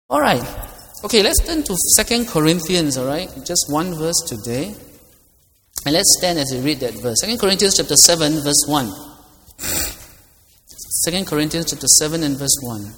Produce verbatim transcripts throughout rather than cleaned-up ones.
All right. Okay, let's turn to Second Corinthians, all right? Just one verse today. And let's stand as we read that verse. Second Corinthians chapter seven, verse one. Second Corinthians chapter seven and verse one.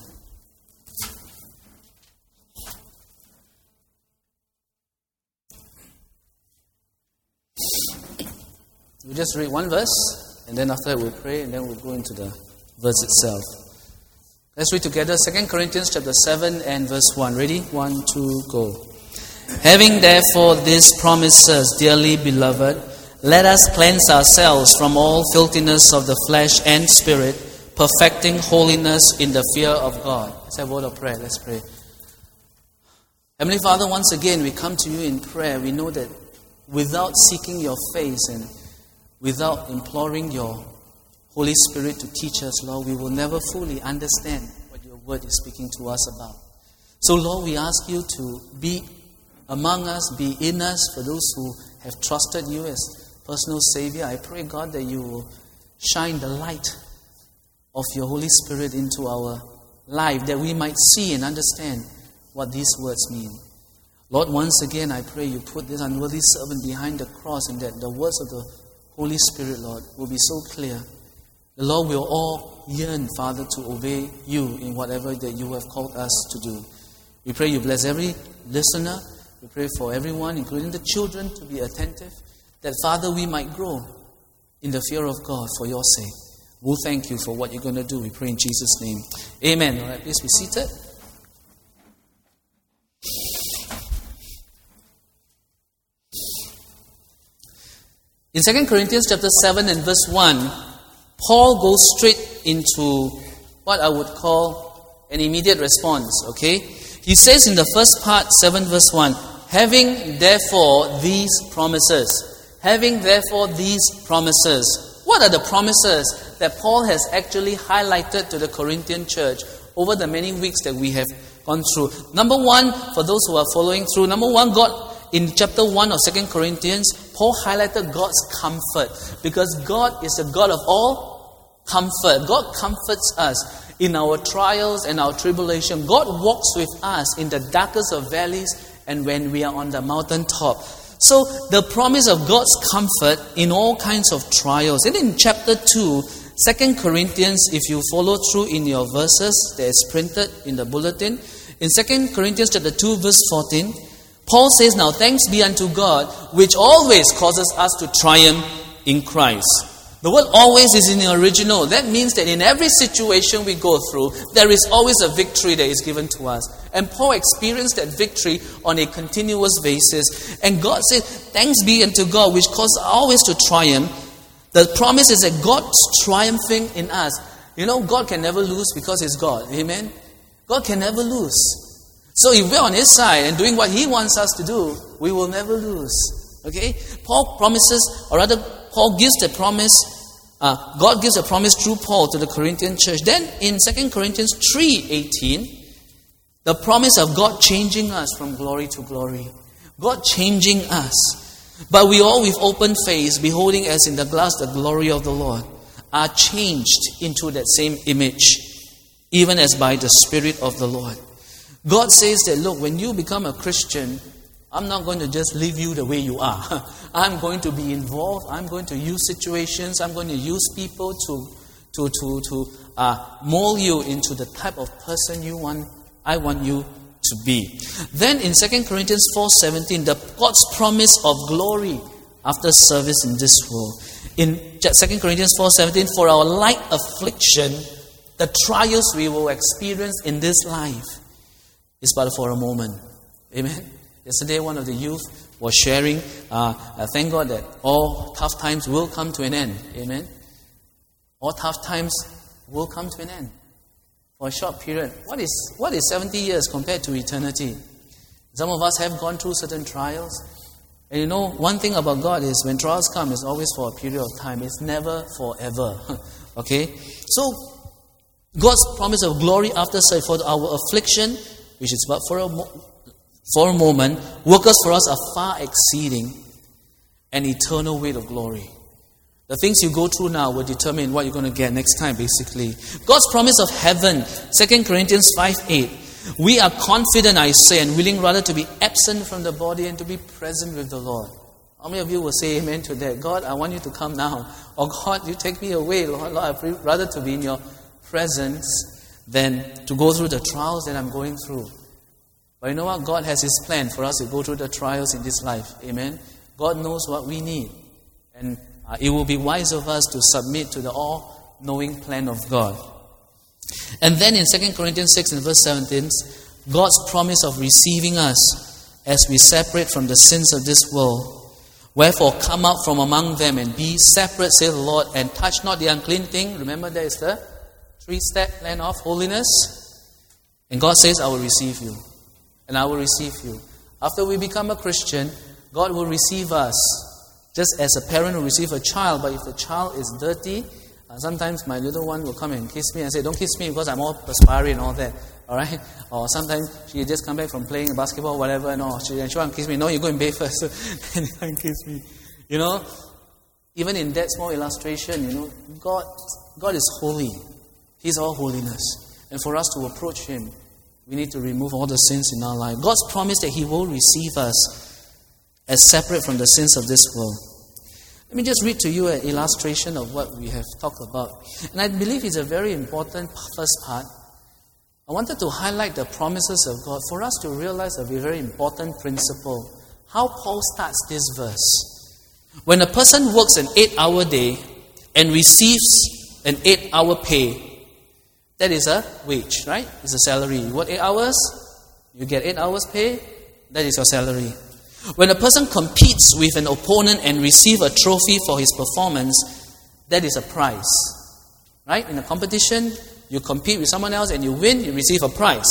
We'll just read one verse, and then after that we'll pray, and then we'll go into the verse itself. Let's read together Second Corinthians chapter seven and verse one. Ready? One, two, go. Having therefore these promises, dearly beloved, let us cleanse ourselves from all filthiness of the flesh and spirit, perfecting holiness in the fear of God. Let's have a word of prayer. Let's pray. Heavenly Father, once again we come to you in prayer. We know that without seeking your face and without imploring your Holy Spirit to teach us, Lord, we will never fully understand what your word is speaking to us about. So, Lord, we ask you to be among us, be in us, for those who have trusted you as personal Savior. I pray, God, that you will shine the light of your Holy Spirit into our life, that we might see and understand what these words mean. Lord, once again, I pray you put this unworthy servant behind the cross, and that the words of the Holy Spirit, Lord, will be so clear. The Lord will all yearn, Father, to obey you in whatever that you have called us to do. We pray you bless every listener. We pray for everyone, including the children, to be attentive, that, Father, we might grow in the fear of God for your sake. We'll thank you for what you're going to do. We pray in Jesus' name. Amen. All right, please be seated. In Second Corinthians chapter seven and verse one, Paul goes straight into what I would call an immediate response, okay? He says in the first part, seven verse one, having therefore these promises. Having therefore these promises. What are the promises that Paul has actually highlighted to the Corinthian church over the many weeks that we have gone through? Number one, for those who are following through, number one, God, in chapter one of Second Corinthians, Paul highlighted God's comfort, because God is the God of all comfort. God comforts us in our trials and our tribulation. God walks with us in the darkest of valleys and when we are on the mountaintop. So the promise of God's comfort in all kinds of trials. And in chapter two, Second Corinthians, if you follow through in your verses that is printed in the bulletin, in Second Corinthians chapter two verse fourteen, Paul says, now thanks be unto God, which always causes us to triumph in Christ. The word always is in the original. That means that in every situation we go through, there is always a victory that is given to us. And Paul experienced that victory on a continuous basis. And God said, thanks be unto God, which causes always to triumph. The promise is that God's triumphing in us. You know, God can never lose because He's God. Amen? God can never lose. So if we're on His side and doing what He wants us to do, we will never lose. Okay? Paul promises, or rather, Paul gives the promise, uh, God gives a promise through Paul to the Corinthian church. Then in Second Corinthians three eighteen, the promise of God changing us from glory to glory. God changing us. But we all with open face, beholding as in the glass the glory of the Lord, are changed into that same image, even as by the Spirit of the Lord. God says that, look, when you become a Christian, I'm not going to just leave you the way you are. I'm going to be involved. I'm going to use situations. I'm going to use people to to to to uh, mold you into the type of person you want. I want you to be. Then in Second Corinthians four seventeen, the God's promise of glory after service in this world. In Second Corinthians four seventeen, for our light affliction, the trials we will experience in this life is but for a moment. Amen. Yesterday, one of the youth was sharing, uh, uh, thank God that all tough times will come to an end. Amen. All tough times will come to an end. For a short period. What is what is seventy years compared to eternity? Some of us have gone through certain trials. And you know, one thing about God is when trials come, it's always for a period of time. It's never forever. Okay? So, God's promise of glory after service, for our affliction, which is but for a mo- For a moment, workers for us are far exceeding an eternal weight of glory. The things you go through now will determine what you're going to get next time, basically. God's promise of heaven, Second Corinthians five eight. We are confident, I say, and willing rather to be absent from the body and to be present with the Lord. How many of you will say amen to that? God, I want you to come now. Or God, you take me away. Lord, Lord, I'd rather to be in your presence than to go through the trials that I'm going through. But you know what? God has His plan for us to go through the trials in this life. Amen? God knows what we need. And uh, it will be wise of us to submit to the all-knowing plan of God. And then in Second Corinthians six and verse seventeen, God's promise of receiving us as we separate from the sins of this world. Wherefore come out from among them and be separate, saith the Lord, and touch not the unclean thing. Remember, there is the three-step plan of holiness. And God says, I will receive you. And I will receive you. After we become a Christian, God will receive us. Just as a parent will receive a child. But if the child is dirty, uh, sometimes my little one will come and kiss me and say, don't kiss me because I'm all perspiring and all that. Alright? Or sometimes she just come back from playing basketball, whatever, and, oh, she, and she wants to kiss me. No, you go and bathe first. And you can kiss me. You know? Even in that small illustration, you know, God, God is holy. He's all holiness. And for us to approach Him, we need to remove all the sins in our life. God's promise that He will receive us as separate from the sins of this world. Let me just read to you an illustration of what we have talked about. And I believe it's a very important first part. I wanted to highlight the promises of God for us to realize a very important principle. How Paul starts this verse. When a person works an eight-hour day and receives an eight-hour pay, that is a wage, right? It's a salary. You work eight hours, you get eight hours pay, that is your salary. When a person competes with an opponent and receives a trophy for his performance, that is a prize. Right? In a competition, you compete with someone else and you win, you receive a prize.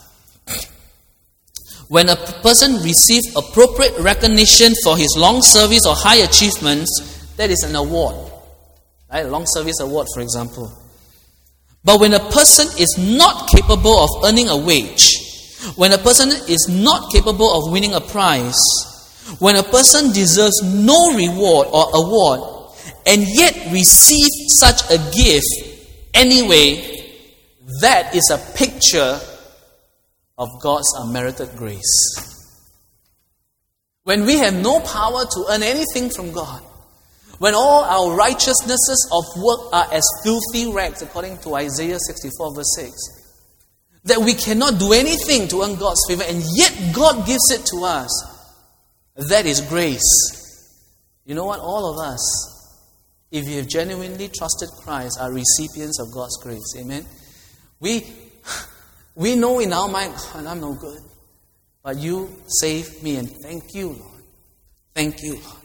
When a person receives appropriate recognition for his long service or high achievements, that is an award. Right? A long service award, for example. But when a person is not capable of earning a wage, when a person is not capable of winning a prize, when a person deserves no reward or award, and yet receives such a gift anyway, that is a picture of God's unmerited grace. When we have no power to earn anything from God, when all our righteousnesses of work are as filthy rags, according to Isaiah sixty-four verse six, that we cannot do anything to earn God's favor, and yet God gives it to us. That is grace. You know what? All of us, if you have genuinely trusted Christ, are recipients of God's grace. Amen? We, we know in our mind, God, I'm no good. But you saved me, and thank you, Lord. Thank you, Lord.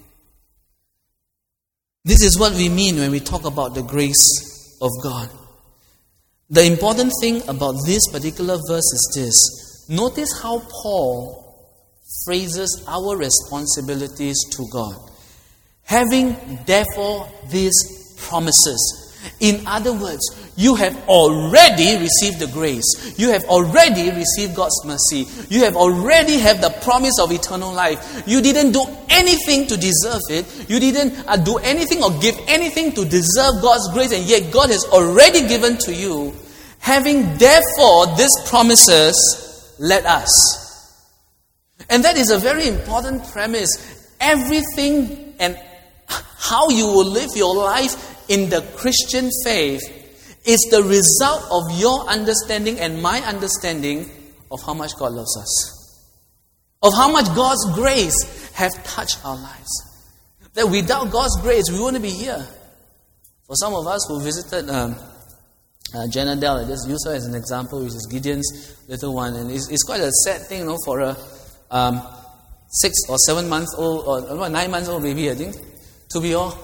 This is what we mean when we talk about the grace of God. The important thing about this particular verse is this. Notice how Paul phrases our responsibilities to God. Having therefore these promises. In other words, you have already received the grace. You have already received God's mercy. You have already have the promise of eternal life. You didn't do anything to deserve it. You didn't uh, do anything or give anything to deserve God's grace, and yet God has already given to you. Having therefore these promises, let us. And that is a very important premise. Everything and how you will live your life in the Christian faith is the result of your understanding and my understanding of how much God loves us. Of how much God's grace have touched our lives. That without God's grace, we wouldn't be here. For some of us who visited um, uh, Janadel, I just use her as an example, which is Gideon's little one. And it's, it's quite a sad thing, you know, for a um, six or seven months old, or nine months old baby, I think, to be all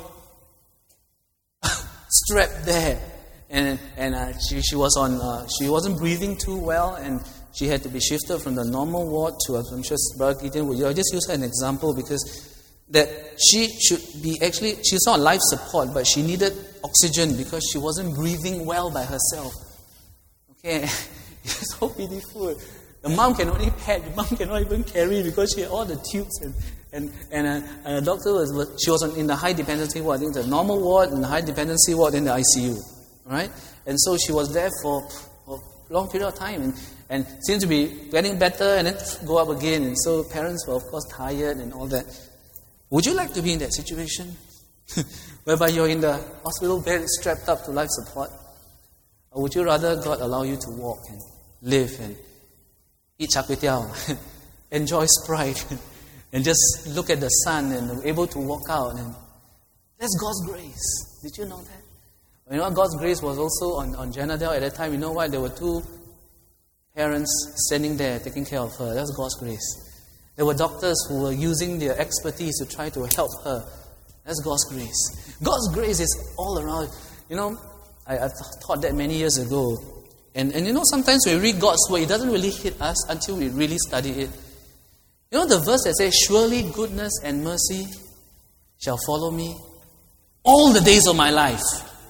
strapped there, and and uh, she she was on uh, she wasn't breathing too well, and she had to be shifted from the normal ward to a, I'm sure Brother Gideon would. I just use her as an example because that she should be actually she's not on life support, but she needed oxygen because she wasn't breathing well by herself. Okay, it's so pitiful. The mom can only pet, the mom cannot even carry because she had all the tubes and. And and a, and a doctor was, was she was in the high dependency ward. I think the normal ward and the high dependency ward, then the I C U, right? And so she was there for, for a long period of time. And and seems to be getting better and then go up again. And so parents were, of course, tired and all that. Would you like to be in that situation? Whereby you're in the hospital bed strapped up to life support? Or would you rather God allow you to walk and live and eat char kway teow, enjoy Sprite, and just look at the sun and able to walk out? And that's God's grace. Did you know that? You know what? God's grace was also on, on Janadel at that time. You know why? There were two parents standing there taking care of her. That's God's grace. There were doctors who were using their expertise to try to help her. That's God's grace. God's grace is all around. You know, I, I taught that many years ago. And, and you know, sometimes when we read God's word, it doesn't really hit us until we really study it. You know the verse that says, surely goodness and mercy shall follow me all the days of my life.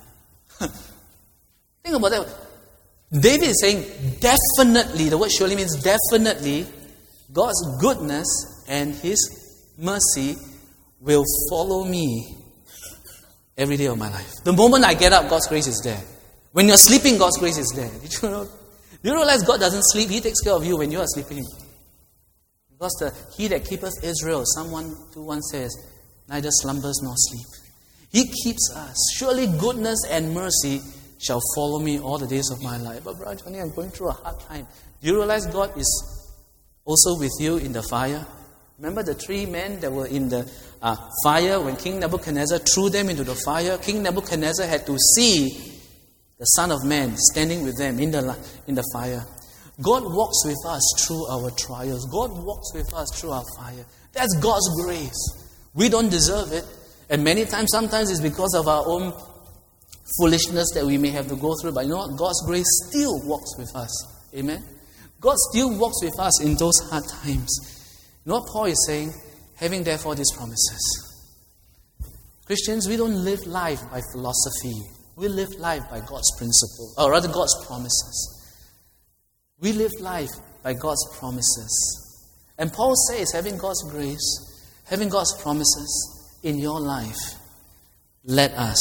Think about that. David is saying, definitely, the word surely means definitely, God's goodness and His mercy will follow me every day of my life. The moment I get up, God's grace is there. When you're sleeping, God's grace is there. Did you know? Do you realize God doesn't sleep? He takes care of you when you are sleeping. Because the He that keepeth Israel, Psalm one two one says, neither slumbers nor sleep. He keeps us. Surely goodness and mercy shall follow me all the days of my life. But Brother Johnny, I'm going through a hard time. Do you realize God is also with you in the fire? Remember the three men that were in the uh, fire when King Nebuchadnezzar threw them into the fire? King Nebuchadnezzar had to see the Son of Man standing with them in the, in the fire. God walks with us through our trials. God walks with us through our fire. That's God's grace. We don't deserve it. And many times, sometimes it's because of our own foolishness that we may have to go through. But you know what? God's grace still walks with us. Amen? God still walks with us in those hard times. You know what Paul is saying? Having therefore these promises. Christians, we don't live life by philosophy. We live life by God's principle, or rather God's promises. We live life by God's promises. And Paul says, having God's grace, having God's promises in your life, let us.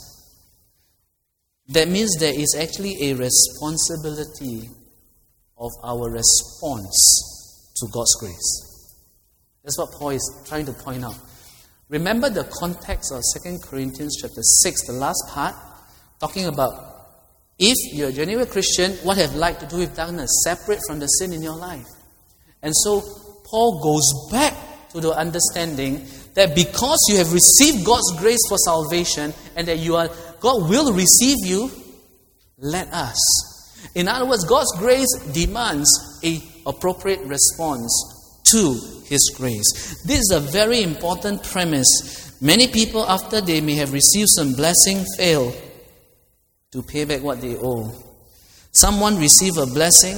That means there is actually a responsibility of our response to God's grace. That's what Paul is trying to point out. Remember the context of Second Corinthians chapter six, the last part, talking about if you're a genuine Christian, what have light to do with darkness? Separate from the sin in your life. And so Paul goes back to the understanding that because you have received God's grace for salvation and that you are God will receive you, let us. In other words, God's grace demands an appropriate response to His grace. This is a very important premise. Many people, after they may have received some blessing, fail to pay back what they owe. Someone receive a blessing,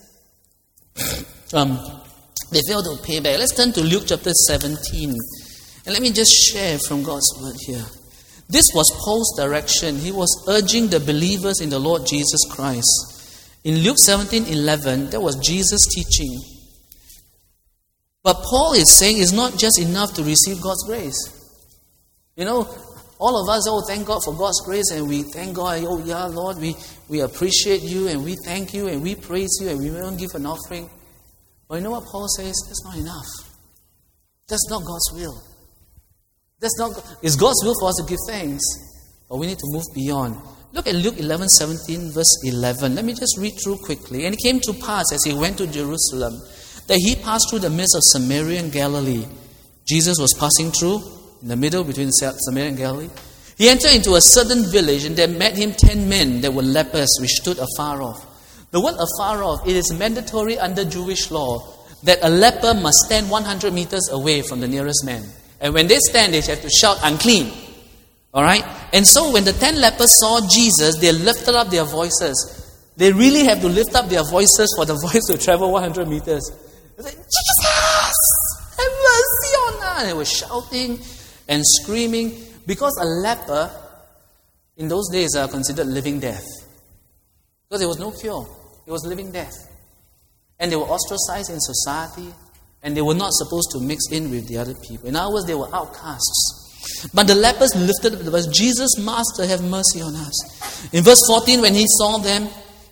um, they fail to pay back. Let's turn to Luke chapter seventeen. And let me just share from God's word here. This was Paul's direction. He was urging the believers in the Lord Jesus Christ. In Luke seventeen eleven, that was Jesus' teaching. But Paul is saying it's not just enough to receive God's grace. You know, all of us, oh, thank God for God's grace, and we thank God, oh, yeah, Lord, we, we appreciate you, and we thank you, and we praise you, and we don't give an offering. But you know what Paul says? That's not enough. That's not God's will. That's not. It's God's will for us to give thanks, but we need to move beyond. Look at Luke eleven seventeen, verse eleven. Let me just read through quickly. And it came to pass as he went to Jerusalem that he passed through the midst of Samaria and Galilee. Jesus was passing through in the middle between Samaria and Galilee. He entered into a certain village, and there met him ten men that were lepers, which stood afar off. The word afar off, it is mandatory under Jewish law that a leper must stand one hundred meters away from the nearest man. And when they stand, they have to shout, unclean. Alright? And so when the ten lepers saw Jesus, they lifted up their voices. They really have to lift up their voices for the voice to travel one hundred meters. They say, Jesus! Have mercy on us! And they were shouting and screaming. Because a leper, in those days, are considered living death. Because there was no cure. It was living death. And they were ostracized in society. And they were not supposed to mix in with the other people. In other words, they were outcasts. But the lepers lifted up the voice, Jesus, Master, have mercy on us. In verse fourteen, when he saw them,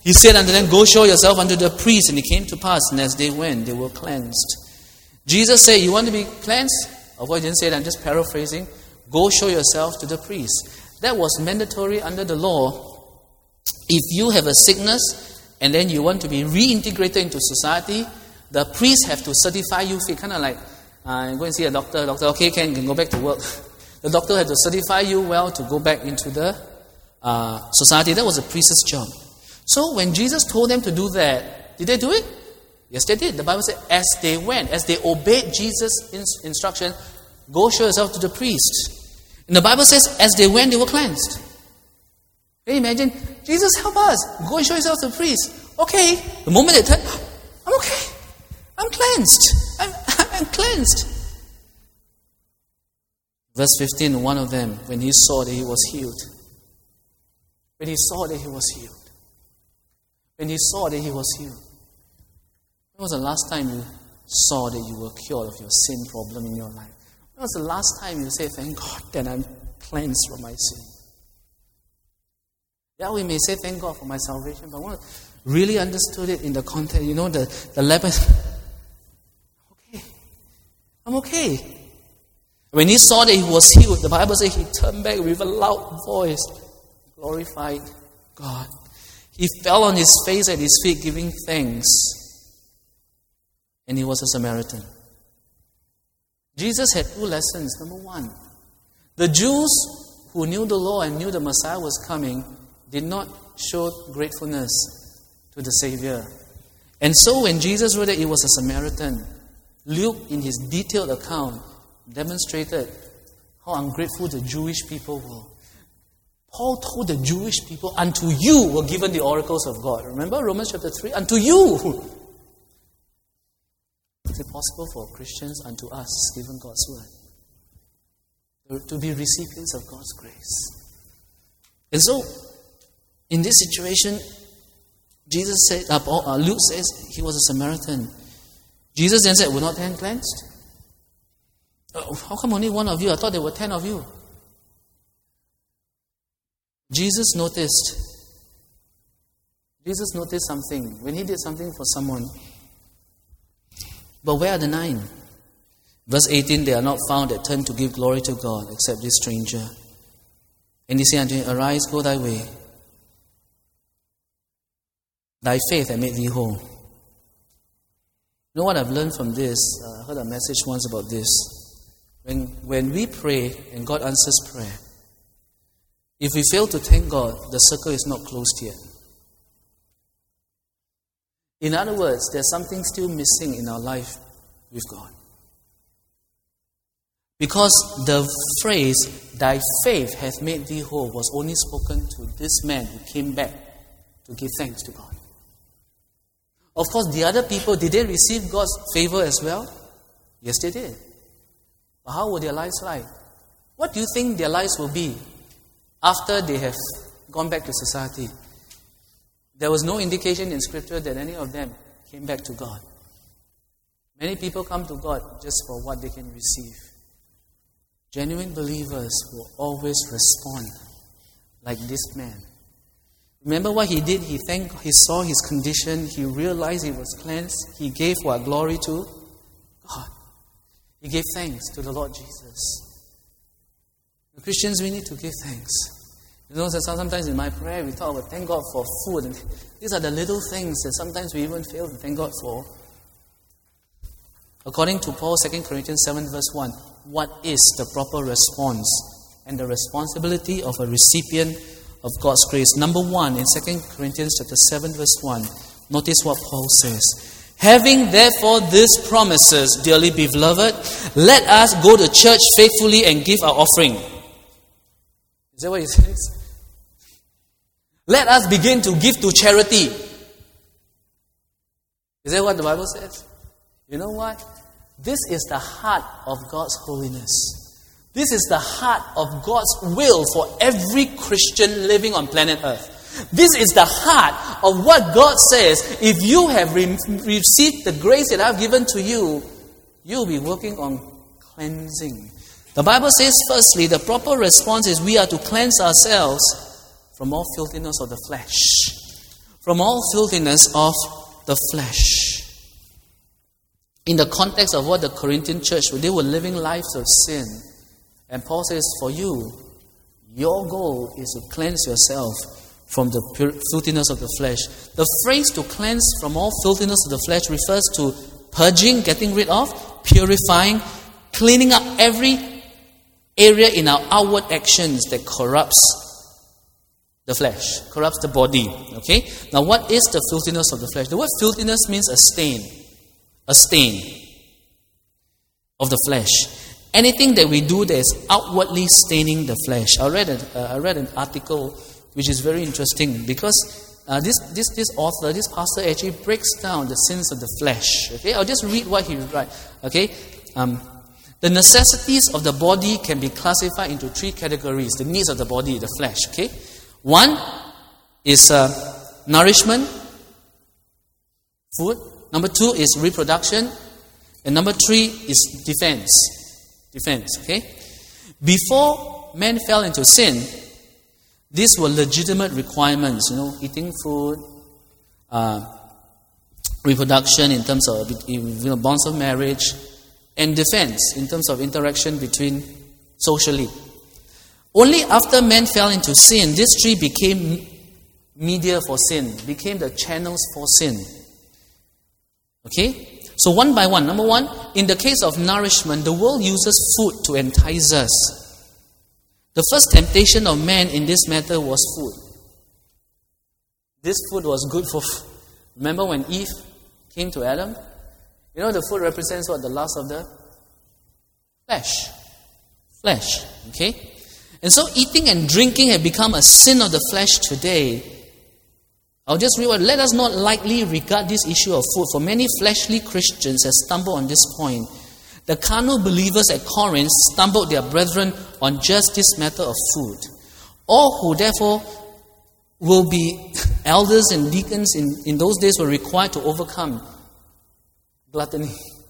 He said unto them, go show yourself unto the priest. And it came to pass, and as they went, they were cleansed. Jesus said, you want to be cleansed? Of course, he didn't say that, I'm just paraphrasing. Go show yourself to the priest. That was mandatory under the law. If you have a sickness, and then you want to be reintegrated into society, the priest have to certify you fit. Kind of like, uh, go and see a doctor. Doctor, okay, can, can go back to work. The doctor had to certify you well to go back into the uh, society. That was a priest's job. So when Jesus told them to do that, did they do it? Yes, they did. The Bible said, as they went, as they obeyed Jesus' in- instruction, go show yourself to the priest. And the Bible says, as they went, they were cleansed. Can you imagine? Jesus, help us. Go and show yourself to the priest. Okay. The moment they turn, I'm okay. I'm cleansed. I'm, I'm cleansed. Verse fifteen, one of them, when he saw that he was healed. When he saw that he was healed. When he saw that he was healed. When was the last time you saw that you were cured of your sin problem in your life? When was the last time you said, thank God that I'm cleansed from my sin? Yeah, we may say thank God for my salvation, but when I really understood it in the context, you know, the, the leper, okay, I'm okay. When he saw that he was healed, the Bible says he turned back with a loud voice, glorified God. He fell on his face at his feet, giving thanks. And he was a Samaritan. Jesus had two lessons. Number one, the Jews who knew the law and knew the Messiah was coming did not show gratefulness to the Savior. And so when Jesus wrote that he was a Samaritan, Luke, in his detailed account, demonstrated how ungrateful the Jewish people were. Paul told the Jewish people, unto you were given the oracles of God. Remember Romans chapter three? Unto you! Is it possible for Christians, unto us, given God's word, to be recipients of God's grace? And so, in this situation, Jesus said, uh, Paul, uh, Luke says he was a Samaritan. Jesus then said, were not ten cleansed? Uh, how come only one of you? I thought there were ten of you. Jesus noticed. Jesus noticed something. When he did something for someone. But where are the nine? Verse eighteen, they are not found that turn to give glory to God, except this stranger. And he said unto him, arise, go thy way. Thy faith hath made thee whole. You know what I've learned from this? Uh, I heard a message once about this. When, when we pray and God answers prayer, if we fail to thank God, the circle is not closed yet. In other words, there's something still missing in our life with God. Because the phrase, thy faith hath made thee whole, was only spoken to this man who came back to give thanks to God. Of course, the other people, did they receive God's favor as well? Yes, they did. But how were their lives like? What do you think their lives will be after they have gone back to society? There was no indication in Scripture that any of them came back to God. Many people come to God just for what they can receive. Genuine believers will always respond like this man. Remember what he did? He thanked, he saw his condition. He realized he was cleansed. He gave what? Glory to God. He gave thanks to the Lord Jesus. The Christians, we need to give thanks. You know, sometimes in my prayer we talk about thank God for food. And these are the little things that sometimes we even fail to thank God for. According to Paul, Second Corinthians seven verse one, what is the proper response and the responsibility of a recipient of God's grace? Number one, in Second Corinthians chapter seven verse one, notice what Paul says. Having therefore these promises, dearly beloved, let us go to church faithfully and give our offering. Is that what he says? Let us begin to give to charity. Is that what the Bible says? You know what? This is the heart of God's holiness. This is the heart of God's will for every Christian living on planet Earth. This is the heart of what God says. If you have re- received the grace that I've given to you, you'll be working on cleansing. The Bible says, firstly, the proper response is we are to cleanse ourselves from all filthiness of the flesh. from all filthiness of the flesh. In the context of what the Corinthian church, they were living lives of sin. And Paul says, for you, your goal is to cleanse yourself from the pure filthiness of the flesh. The phrase to cleanse from all filthiness of the flesh refers to purging, getting rid of, purifying, cleaning up every area in our outward actions that corrupts the flesh, corrupts the body. Okay? Now, what is the filthiness of the flesh? The word filthiness means a stain. A stain of the flesh. Anything that we do that is outwardly staining the flesh. I read, a, uh, I read an article which is very interesting because uh, this, this, this author, this pastor actually breaks down the sins of the flesh. Okay, I'll just read what he writes. Okay, um, the necessities of the body can be classified into three categories. The needs of the body, the flesh. Okay, one is uh, nourishment, food. Number two is reproduction, and number three is defense. Defense. Okay, before man fell into sin, these were legitimate requirements, you know, eating food, uh, reproduction in terms of you know, bonds of marriage, and defense in terms of interaction between socially. Only after man fell into sin, these three became media for sin, became the channels for sin. Okay? So one by one, number one, in the case of nourishment, the world uses food to entice us. The first temptation of man in this matter was food. This food was good for... Remember when Eve came to Adam? You know the food represents what? The lust of the flesh. Flesh. Okay? And so eating and drinking have become a sin of the flesh today. I'll just read what. Let us not lightly regard this issue of food, for many fleshly Christians have stumbled on this point. The carnal believers at Corinth stumbled their brethren on just this matter of food. All who therefore will be elders and deacons in, in those days were required to overcome gluttony.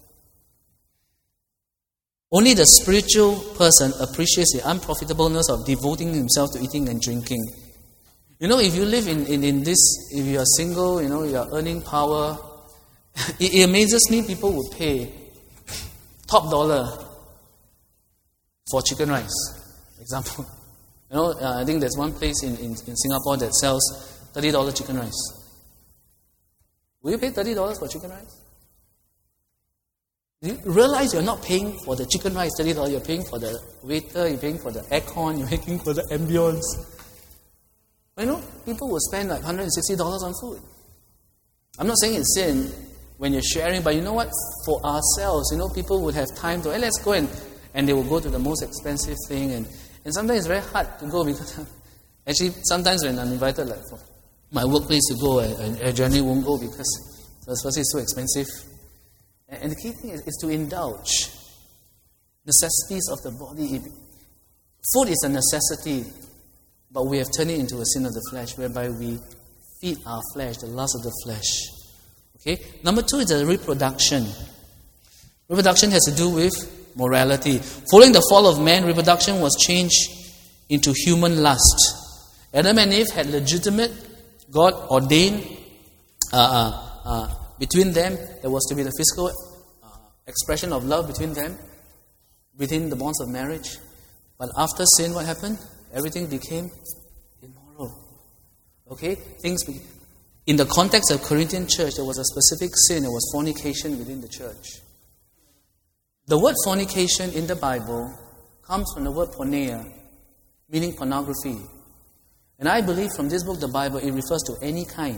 Only the spiritual person appreciates the unprofitableness of devoting himself to eating and drinking. You know, if you live in, in, in this, if you are single, you know, you are earning power, it, it amazes me people would pay top dollar for chicken rice, example. You know, uh, I think there's one place in, in, in Singapore that sells thirty dollars chicken rice. Will you pay thirty dollars for chicken rice? Do you realize you're not paying for the chicken rice thirty dollars, you're paying for the waiter, you're paying for the aircon, you're paying for the ambience. You know, people will spend like one hundred sixty dollars on food. I'm not saying it's sin when you're sharing, but you know what? For ourselves, you know, people would have time to, hey, let's go and, and they will go to the most expensive thing. And, and sometimes it's very hard to go because, actually, sometimes when I'm invited, like for my workplace to go, I, I generally won't go because firstly it's so expensive. And, and the key thing is, is to indulge necessities of the body. Food is a necessity, but we have turned it into a sin of the flesh, whereby we feed our flesh, the lust of the flesh. Okay. Number two is the reproduction. Reproduction has to do with morality. Following the fall of man, reproduction was changed into human lust. Adam and Eve had legitimate, God-ordained, uh, uh, uh, between them, there was to be the physical uh, expression of love between them, within the bonds of marriage. But after sin, what happened? Everything became immoral. Okay? Things be- In the context of Corinthian church, there was a specific sin. It was fornication within the church. The word fornication in the Bible comes from the word porneia, meaning pornography. And I believe from this book, the Bible, it refers to any kind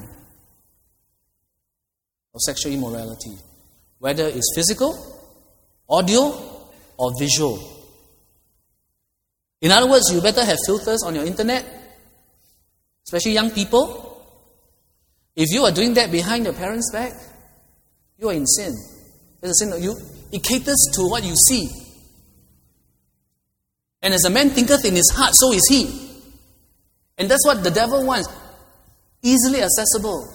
of sexual immorality, whether it's physical, audio, or visual. In other words, you better have filters on your internet, especially young people. If you are doing that behind your parents' back, you are in sin. It's a sin of you. It caters to what you see. And as a man thinketh in his heart, so is he. And that's what the devil wants. Easily accessible.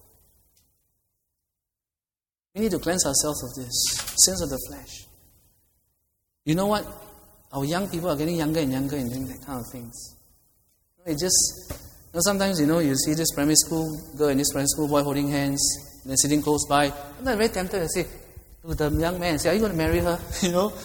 We need to cleanse ourselves of this. Sins of the flesh. You know what? Our young people are getting younger and younger and doing that kind of things. It just, know, sometimes, you know, you see this primary school girl and this primary school boy holding hands, and they're sitting close by. I'm very tempted to say to the young man, say, are you going to marry her? You know?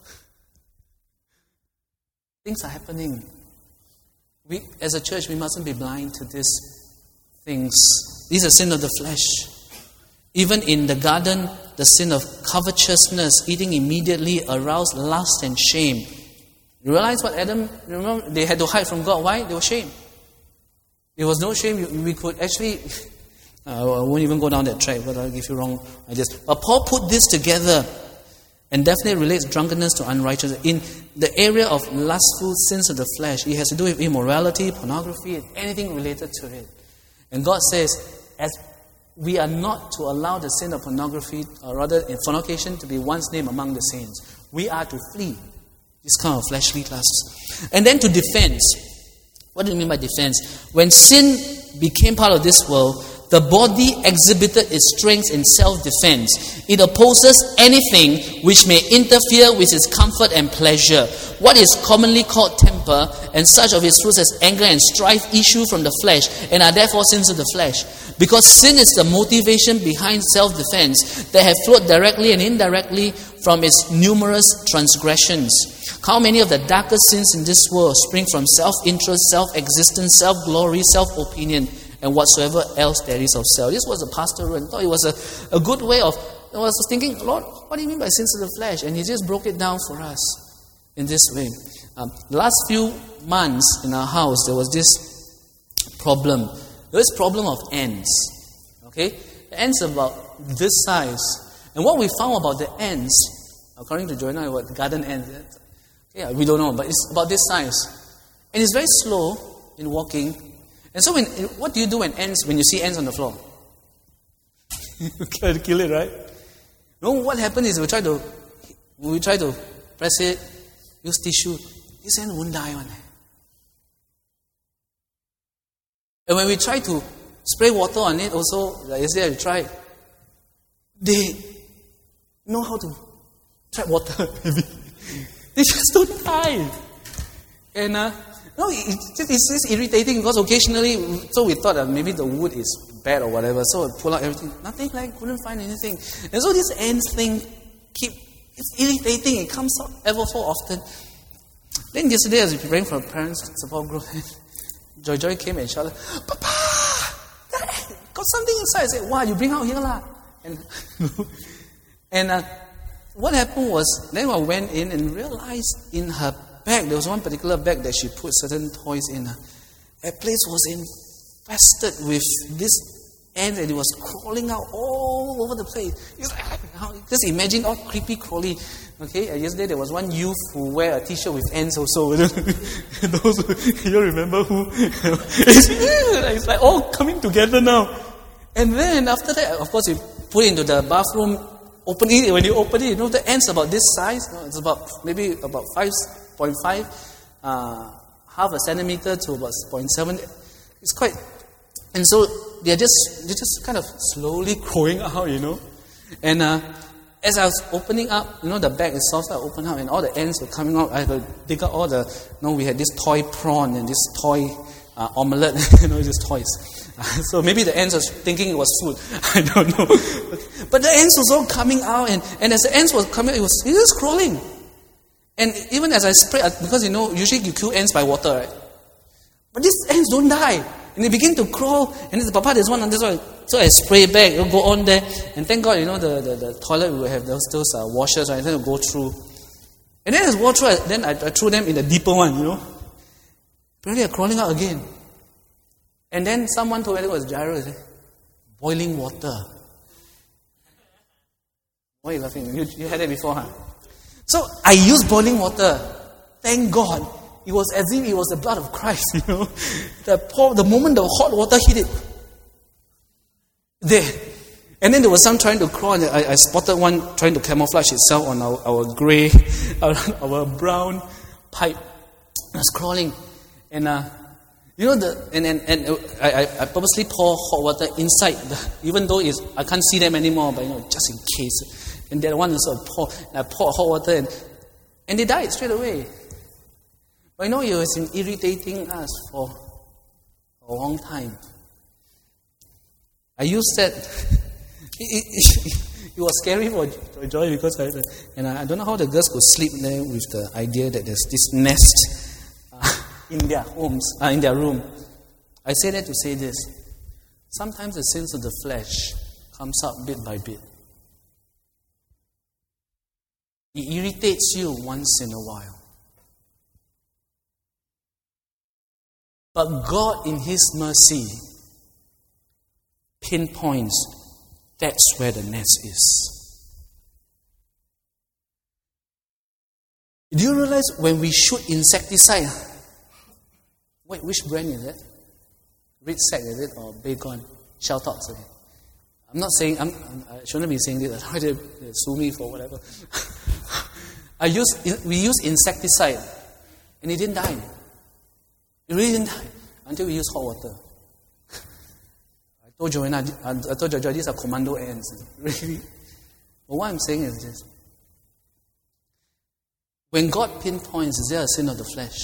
Things are happening. We, as a church, we mustn't be blind to these things. These are sin of the flesh. Even in the garden, the sin of covetousness, eating immediately, aroused lust and shame. You realize what Adam, remember, they had to hide from God. Why? They were ashamed. There was no shame. We could actually, uh, I won't even go down that track, but I'll give you wrong ideas. But Paul put this together and definitely relates drunkenness to unrighteousness. In the area of lustful sins of the flesh, it has to do with immorality, pornography, and anything related to it. And God says, as we are not to allow the sin of pornography, or rather in fornication, to be one's name among the saints. We are to flee this kind of fleshly lusts. And then to defense. What do you mean by defense? When sin became part of this world, the body exhibited its strength in self-defense. It opposes anything which may interfere with its comfort and pleasure. What is commonly called temper, and such of its fruits as anger and strife, issue from the flesh, and are therefore sins of the flesh. Because sin is the motivation behind self-defense that have flowed directly and indirectly from its numerous transgressions. How many of the darkest sins in this world spring from self-interest, self-existence, self-glory, self-opinion, and whatsoever else there is of self? This was a pastor and thought it was a, a good way of, I was thinking, Lord, what do you mean by sins of the flesh? And he just broke it down for us in this way. Um, the last few months in our house, there was this problem. There was problem of ants. Okay? The ants are about this size. And what we found about the ants, according to Joanna, what garden ants, yeah, we don't know, but it's about this size. And it's very slow in walking. And so when, what do you do when ants, when you see ants on the floor? You try to kill it, right? No, what happened is we try to, we try to press it, use tissue. This ant won't die on it. And when we try to spray water on it also, like yesterday we tried, they know how to trap water. They just don't die. And uh, no, it's just, it's just irritating because occasionally, so we thought that maybe the wood is bad or whatever, so we pull out everything. Nothing, like, couldn't find anything. And so this ants thing keep, it's irritating. It comes out ever so often. Then yesterday, as we were preparing for a parents' support group, Joy Joy came and shouted, Papa! Got something inside. I said, wow, you bring out here lah. And, and uh, what happened was, then I went in and realized in her bag, there was one particular bag that she put certain toys in. That place was infested with this ant, and it was crawling out all over the place. Just imagine all creepy crawly. Okay, and yesterday there was one youth who wear a t-shirt with ants also. Those, you remember who? it's, it's like all coming together now. And then after that, of course, you put it into the bathroom, open it. When you open it, you know the ants about this size. You know, it's about maybe about five point five, uh, half a centimeter to about zero point seven. It's quite, and so they're just they're just kind of slowly growing out, you know. And uh, as I was opening up, you know, the bag is soft, so I opened up, and all the ants were coming out. I had to dig out all the, you know, we had this toy prawn and this toy uh, omelette, you know, just toys. So maybe the ants was thinking it was food. I don't know. But the ants was all coming out, and, and as the ants was coming, it was, it was crawling. And even as I sprayed, because you know, usually you kill ants by water, right? But these ants don't die. And they begin to crawl, and then, Papa, there's one on this one. So I spray back, it'll go on there. And thank God, you know, the, the, the toilet will have those, those uh, washers, right? Then it'll go through. And then as I go through, then I, I threw them in the deeper one, you know. Apparently they're crawling out again. And then someone told me, it was Gyro, said, boiling water. Why are you laughing? You, you had it before, huh? So I used boiling water. Thank God. It was as if it was the blood of Christ, you know. The, pour, the moment the hot water hit it, there. And then there was some trying to crawl, and I, I spotted one trying to camouflage itself on our, our grey, our, our brown pipe. It was crawling. And, uh, you know, the and, and, and I, I purposely pour hot water inside, the, even though it's, I can't see them anymore, but, you know, just in case. And that one also pour, and I poured hot water, and, and they died straight away. But you know, it was irritating us for for a long time. I used that. it, it, it was scary for Joy because I, and I don't know how the girls could sleep there with the idea that there's this nest uh, in their homes, uh, in their room. I say that to say this. Sometimes the sins of the flesh comes up bit by bit. It irritates you once in a while. But God, in His mercy, pinpoints that's where the nest is. Do you realize when we shoot insecticide? Wait, which brand is it? Red Sack, is it? Or Baygon? Shelltox, okay. I'm not saying, I'm, I shouldn't be saying this. I don't want to sue me for whatever. I use, we use insecticide, and it didn't die. It really didn't die until we use hot water. I told Joanna, I told Jojo, these are commando ants. Really? But what I'm saying is this. When God pinpoints, is there a sin of the flesh?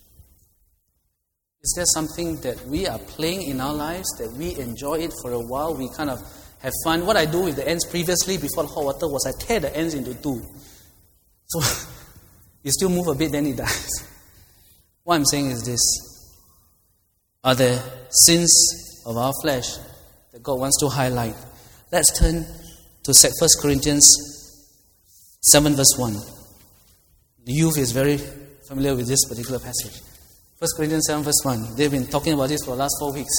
Is there something that we are playing in our lives, that we enjoy it for a while, we kind of have fun? What I do with the ants previously, before the hot water, was I tear the ants into two. So, you still move a bit, then it dies. What I'm saying is this. Are there sins of our flesh that God wants to highlight? Let's turn to First Corinthians seven verse one. The youth is very familiar with this particular passage. First Corinthians seven verse one. They've been talking about this for the last four weeks.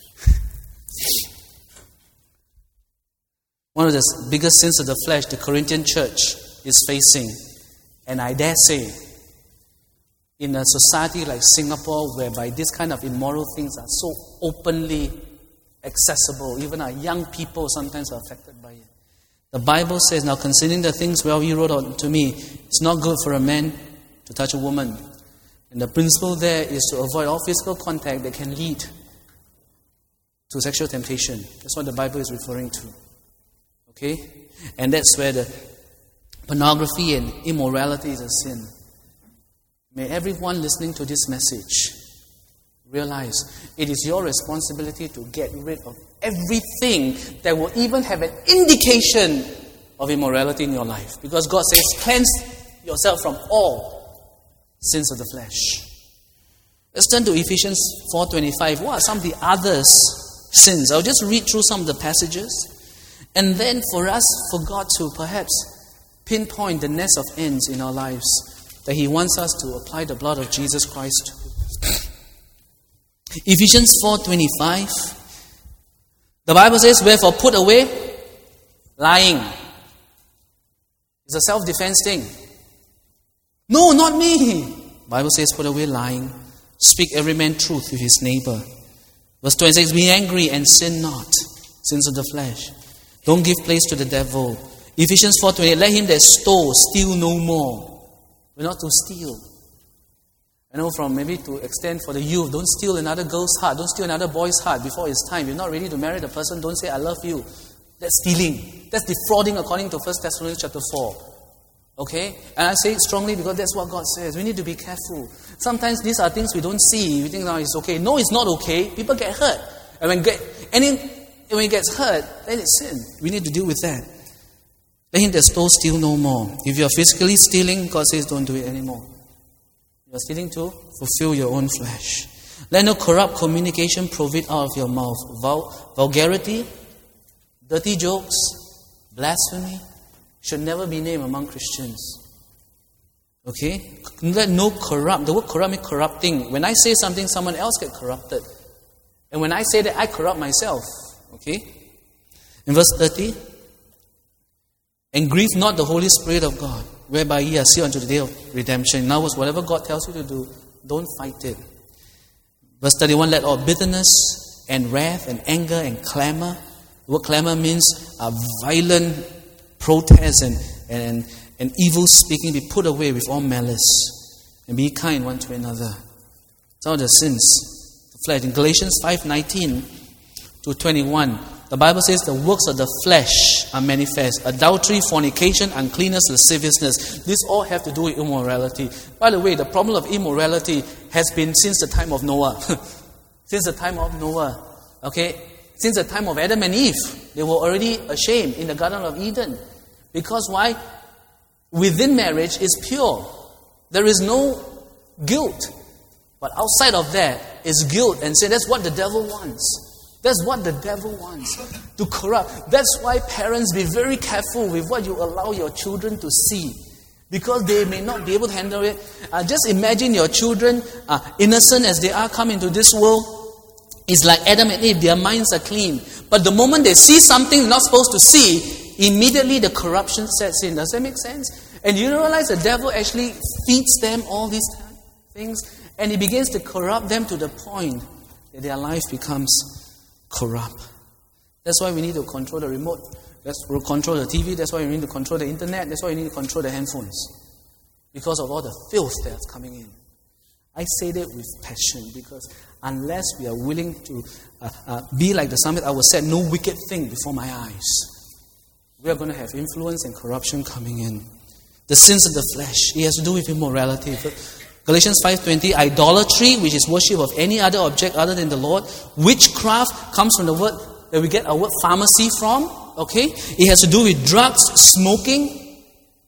One of the biggest sins of the flesh the Corinthian church is facing, and I dare say, in a society like Singapore, whereby this kind of immoral things are so openly accessible, even our young people sometimes are affected by it. The Bible says, now considering the things well you wrote on to me, it's not good for a man to touch a woman. And the principle there is to avoid all physical contact that can lead to sexual temptation. That's what the Bible is referring to. Okay? And that's where the pornography and immorality is a sin. May everyone listening to this message realize it is your responsibility to get rid of everything that will even have an indication of immorality in your life. Because God says, cleanse yourself from all sins of the flesh. Let's turn to Ephesians four twenty-five. What are some of the others sins? I'll just read through some of the passages. And then for us, for God to perhaps pinpoint the nest of ends in our lives that He wants us to apply the blood of Jesus Christ to. Ephesians four twenty-five. The Bible says, wherefore put away lying. It's a self-defense thing. No, not me. The Bible says, put away lying. Speak every man truth with his neighbor. Verse twenty-six, be angry and sin not. Sins of the flesh. Don't give place to the devil. Ephesians four twenty-eight, let him that stole steal no more. We're not to steal. I know from maybe to extend for the youth, don't steal another girl's heart. Don't steal another boy's heart before it's time. If you're not ready to marry the person, don't say, I love you. That's stealing. That's defrauding according to First Thessalonians chapter four. Okay? And I say it strongly because that's what God says. We need to be careful. Sometimes these are things we don't see. We think, no, it's okay. No, it's not okay. People get hurt. And when, get, and in, when it gets hurt, then it's sin. We need to deal with that. Let him that stole steal no more. If you're physically stealing, God says don't do it anymore. You're stealing to fulfill your own flesh. Let no corrupt communication proceed out of your mouth. Vul- vulgarity, dirty jokes, blasphemy should never be named among Christians. Okay? Let no corrupt. The word corrupt means corrupting. When I say something, someone else gets corrupted. And when I say that, I corrupt myself. Okay? In verse thirty, and grieve not the Holy Spirit of God, whereby ye are sealed unto the day of redemption. In other words, whatever God tells you to do, don't fight it. Verse thirty-one, let all bitterness and wrath and anger and clamor. The word clamor means a violent protest and, and, and evil speaking be put away with all malice. And be kind one to another. Some of the sins, the flesh. In Galatians five nineteen to twenty-one, the Bible says the works of the flesh are manifest. Adultery, fornication, uncleanness, lasciviousness. These all have to do with immorality. By the way, the problem of immorality has been since the time of Noah. Since the time of Noah, okay, since the time of Adam and Eve, they were already ashamed in the Garden of Eden. Because why? Within marriage is pure. There is no guilt. But outside of that is guilt and sin. That's what the devil wants. That's what the devil wants. To corrupt. That's why parents, be very careful with what you allow your children to see. Because they may not be able to handle it. Uh, just imagine your children, uh, innocent as they are, come into this world. It's like Adam and Eve, their minds are clean. But the moment they see something they're not supposed to see, immediately the corruption sets in. Does that make sense? And you realize the devil actually feeds them all these things, and he begins to corrupt them to the point that their life becomes corrupt. That's why we need to control the remote. That's why we control the T V. That's why we need to control the internet. That's why we need to control the handphones. Because of all the filth that's coming in. I say that with passion because unless we are willing to uh, uh, be like the psalmist, I will set no wicked thing before my eyes. We are going to have influence and corruption coming in. The sins of the flesh, it has to do with immorality. Galatians five twenty, idolatry, which is worship of any other object other than the Lord. Witchcraft comes from the word that we get our word pharmacy from. Okay, it has to do with drugs, smoking,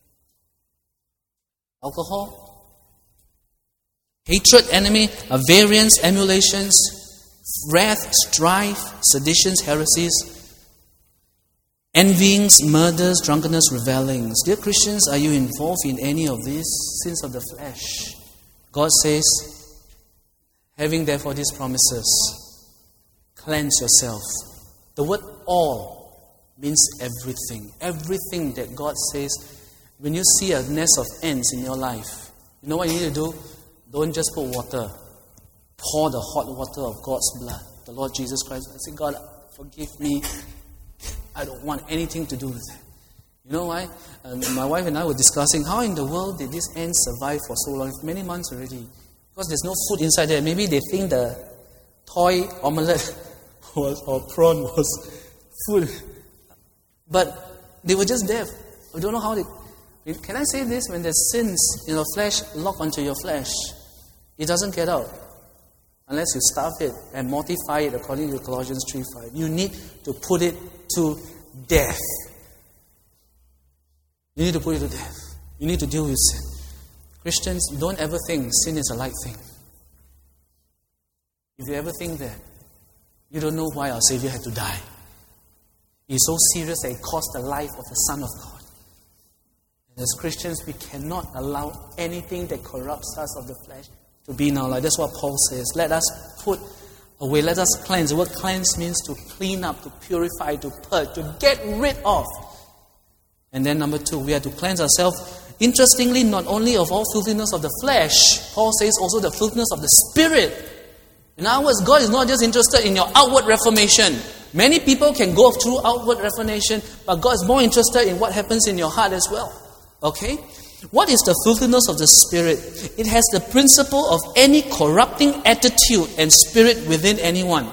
alcohol. Hatred, enemy, variance, emulations, wrath, strife, seditions, heresies, envyings, murders, drunkenness, revellings. Dear Christians, are you involved in any of these sins of the flesh? God says, having therefore these promises, cleanse yourself. The word all means everything. Everything that God says. When you see a nest of ants in your life, you know what you need to do? Don't just put water. Pour the hot water of God's blood. The Lord Jesus Christ. I say, God, forgive me. I don't want anything to do with it. You know why? Um, my wife and I were discussing how in the world did these ants survive for so long? Many months already. Because there's no food inside there. Maybe they think the toy omelette was, or prawn was food. But they were just there. I don't know how they... Can I say this? When there's sins in your flesh, lock onto your flesh. It doesn't get out. Unless you starve it and mortify it according to Colossians three five. You need to put it to death. You need to put it to death. You need to deal with sin. Christians, don't ever think sin is a light thing. If you ever think that, you don't know why our Savior had to die. It's so serious that it cost the life of the Son of God. And as Christians, we cannot allow anything that corrupts us of the flesh to be in our life. That's what Paul says. Let us put away, let us cleanse. The word cleanse means to clean up, to purify, to purge, to get rid of. And then number two, we have to cleanse ourselves. Interestingly, not only of all filthiness of the flesh, Paul says also the filthiness of the spirit. In other words, God is not just interested in your outward reformation. Many people can go through outward reformation, but God is more interested in what happens in your heart as well. Okay? What is the filthiness of the spirit? It has the principle of any corrupting attitude and spirit within anyone.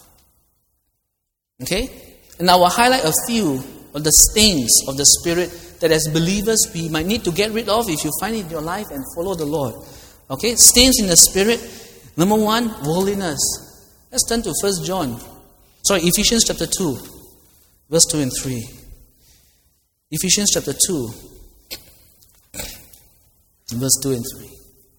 Okay? And I will highlight a few of the stains of the spirit that as believers we might need to get rid of if you find it in your life and follow the Lord. Okay? Stains in the spirit. Number one, worldliness. Let's turn to First John. Sorry, Ephesians chapter two, verse two and three. Ephesians chapter two, verse two and three.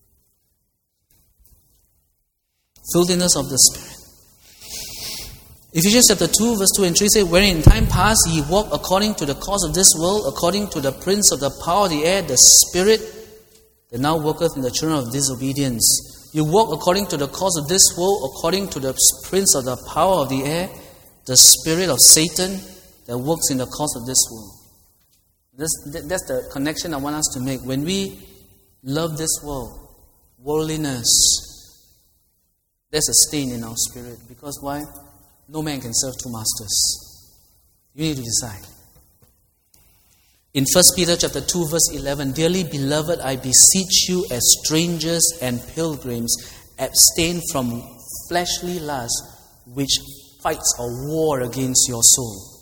Filthiness of the spirit. Ephesians chapter two, verse two and three say, wherein in time past ye walked according to the course of this world, according to the prince of the power of the air, the spirit that now worketh in the children of disobedience. You walk according to the course of this world, according to the prince of the power of the air, the spirit of Satan that works in the course of this world. This, that's the connection I want us to make. When we love this world, worldliness, there's a stain in our spirit. Because why? No man can serve two masters. You need to decide. In First Peter chapter two, verse eleven, dearly beloved, I beseech you as strangers and pilgrims, abstain from fleshly lust, which fights a war against your soul.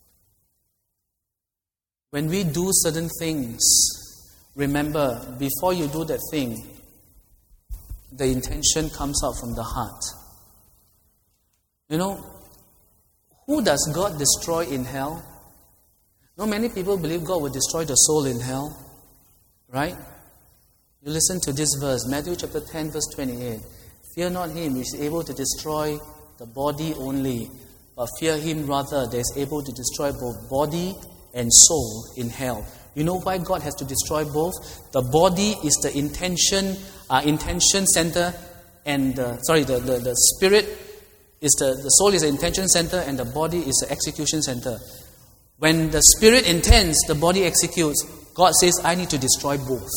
When we do certain things, remember, before you do that thing, the intention comes out from the heart. You know, who does God destroy in hell? Not many people believe God will destroy the soul in hell. Right? You listen to this verse, Matthew chapter ten, verse twenty-eight. Fear not him who is able to destroy the body only, but fear him rather that is able to destroy both body and soul in hell. You know why God has to destroy both? The body is the intention, uh, intention center, and the, sorry, the, the, the spirit is the, the soul is the intention center, and the body is the execution center. When the spirit intends, the body executes. God says, I need to destroy both.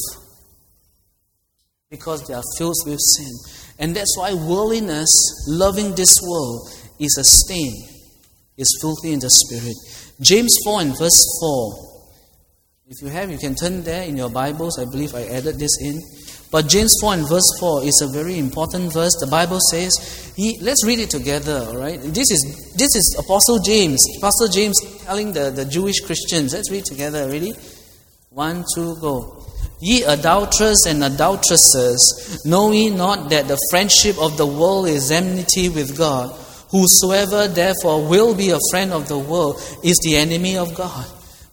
Because they are filled with sin. And that's why worldliness, loving this world, is a stain. Is filthy in the spirit. James four and verse four. If you have, you can turn there in your Bibles. I believe I added this in. But James four and verse four is a very important verse. The Bible says, he, let's read it together, all right? This is this is Apostle James. Apostle James telling the, the Jewish Christians. Let's read together, ready? One, two, go. Ye adulterers and adulteresses, know ye not that the friendship of the world is enmity with God? Whosoever therefore will be a friend of the world is the enemy of God.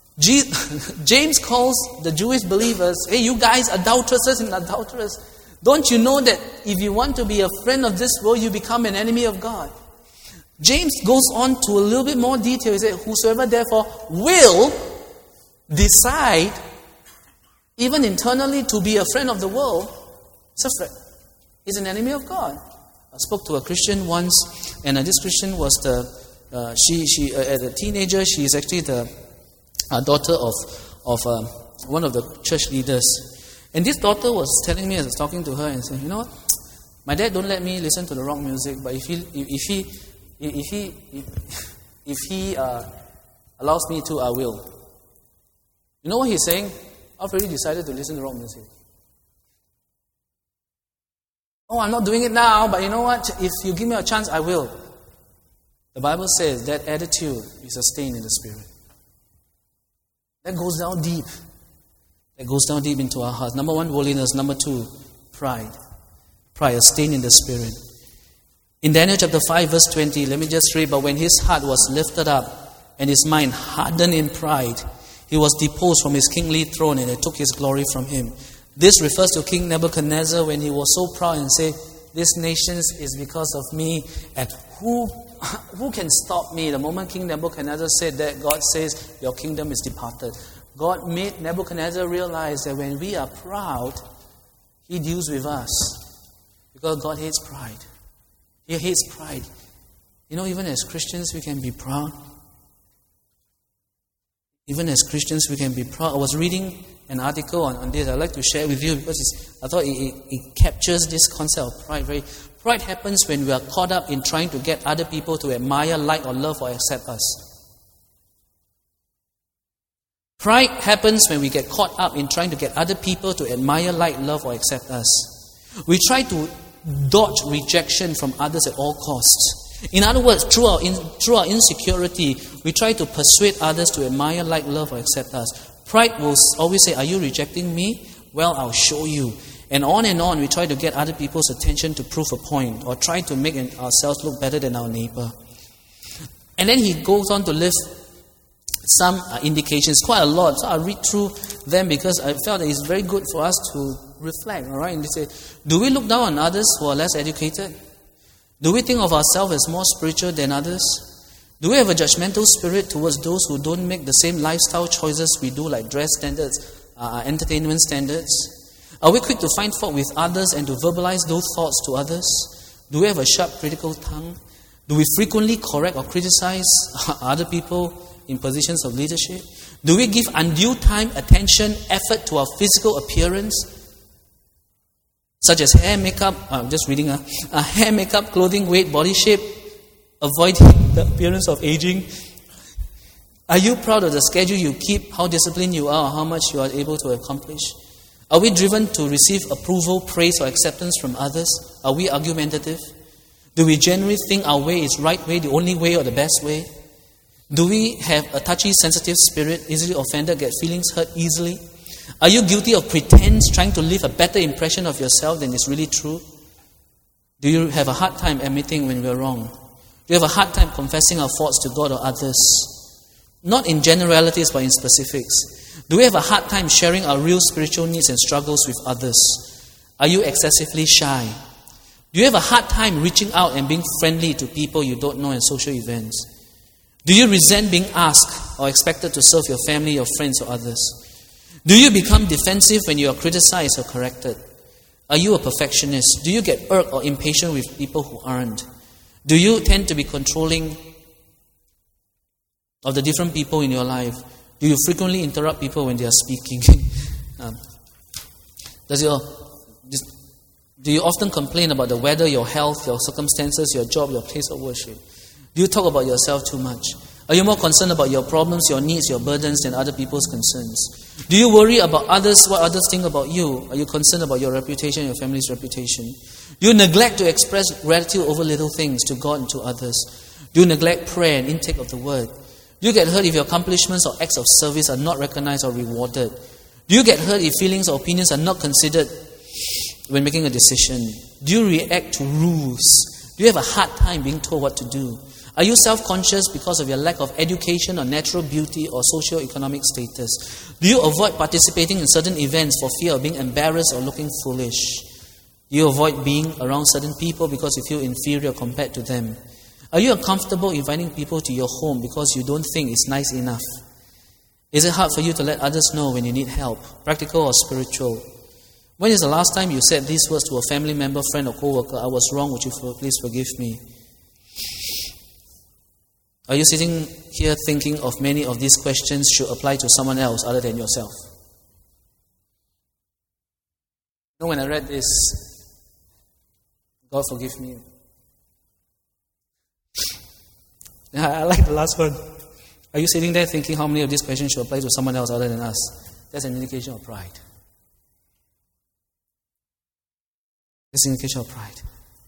James calls the Jewish believers, hey, you guys, adulteresses and adulterers, don't you know that if you want to be a friend of this world, you become an enemy of God? James goes on to a little bit more detail. He says, whosoever therefore will decide, even internally, to be a friend of the world, is a friend, is an enemy of God. I spoke to a Christian once, and this Christian was the, uh, she, she, uh, as a teenager, she is actually the uh, daughter of, of uh, one of the church leaders. And this daughter was telling me as I was talking to her and saying, you know what, my dad don't let me listen to the rock music, but if he, if he, if he, if, if he uh, allows me to, I will. You know what he's saying? I've already decided to listen to rock music. Oh, I'm not doing it now, but you know what? If you give me a chance, I will. The Bible says that attitude is a stain in the spirit. That goes down deep. That goes down deep into our hearts. Number one, worldliness. Number two, pride. Pride, a stain in the spirit. In Daniel chapter five, verse twenty, let me just read. But when his heart was lifted up and his mind hardened in pride, he was deposed from his kingly throne and they took his glory from him. This refers to King Nebuchadnezzar when he was so proud and said, this nation is because of me, and who who can stop me? The moment King Nebuchadnezzar said that, God says, your kingdom is departed. God made Nebuchadnezzar realize that when we are proud, he deals with us. Because God hates pride. He hates pride. You know, even as Christians, we can be proud. Even as Christians, we can be proud. I was reading an article on, on this. I'd like to share with you because it's, I thought it, it, it captures this concept of pride. Very, pride happens when we are caught up in trying to get other people to admire, like, or love or accept us. Pride happens when we get caught up in trying to get other people to admire, like, love, or accept us. We try to dodge rejection from others at all costs. In other words, through our, in, through our insecurity, we try to persuade others to admire, like, love, or accept us. Pride will always say, are you rejecting me? Well, I'll show you. And on and on, we try to get other people's attention to prove a point or try to make ourselves look better than our neighbor. And then he goes on to list some uh, indications, quite a lot. So I'll read through them because I felt that it's very good for us to reflect. All right? And they say, do we look down on others who are less educated? Do we think of ourselves as more spiritual than others? Do we have a judgmental spirit towards those who don't make the same lifestyle choices we do, like dress standards, uh, entertainment standards? Are we quick to find fault with others and to verbalize those thoughts to others? Do we have a sharp critical tongue? Do we frequently correct or criticize other people in positions of leadership? Do we give undue time, attention, effort to our physical appearance, such as hair, makeup, I'm just reading, uh, uh, hair, makeup, clothing, weight, body shape, avoiding the appearance of aging? Are you proud of the schedule you keep, how disciplined you are, or how much you are able to accomplish? Are we driven to receive approval, praise, or acceptance from others? Are we argumentative? Do we generally think our way is right way, the only way, or the best way? Do we have a touchy, sensitive spirit, easily offended, get feelings hurt easily? Are you guilty of pretense, trying to leave a better impression of yourself than is really true? Do you have a hard time admitting when we're wrong? Do you have a hard time confessing our faults to God or others? Not in generalities, but in specifics. Do we have a hard time sharing our real spiritual needs and struggles with others? Are you excessively shy? Do you have a hard time reaching out and being friendly to people you don't know in social events? Do you resent being asked or expected to serve your family, your friends, or others? Do you become defensive when you are criticized or corrected? Are you a perfectionist? Do you get irked or impatient with people who aren't? Do you tend to be controlling of the different people in your life? Do you frequently interrupt people when they are speaking? um, does your, do you often complain about the weather, your health, your circumstances, your job, your place of worship? Do you talk about yourself too much? Are you more concerned about your problems, your needs, your burdens than other people's concerns? Do you worry about others, what others think about you? Are you concerned about your reputation, your family's reputation? Do you neglect to express gratitude over little things to God and to others? Do you neglect prayer and intake of the word? Do you get hurt if your accomplishments or acts of service are not recognized or rewarded? Do you get hurt if feelings or opinions are not considered when making a decision? Do you react to rules? Do you have a hard time being told what to do? Are you self-conscious because of your lack of education or natural beauty or socio-economic status? Do you avoid participating in certain events for fear of being embarrassed or looking foolish? Do you avoid being around certain people because you feel inferior compared to them? Are you uncomfortable inviting people to your home because you don't think it's nice enough? Is it hard for you to let others know when you need help, practical or spiritual? When is the last time you said these words to a family member, friend, or co-worker? I was wrong, would you please forgive me? Are you sitting here thinking of many of these questions should apply to someone else other than yourself? You know, when I read this, God forgive me. I like the last one. Are you sitting there thinking how many of these questions should apply to someone else other than us? That's an indication of pride. That's an indication of pride.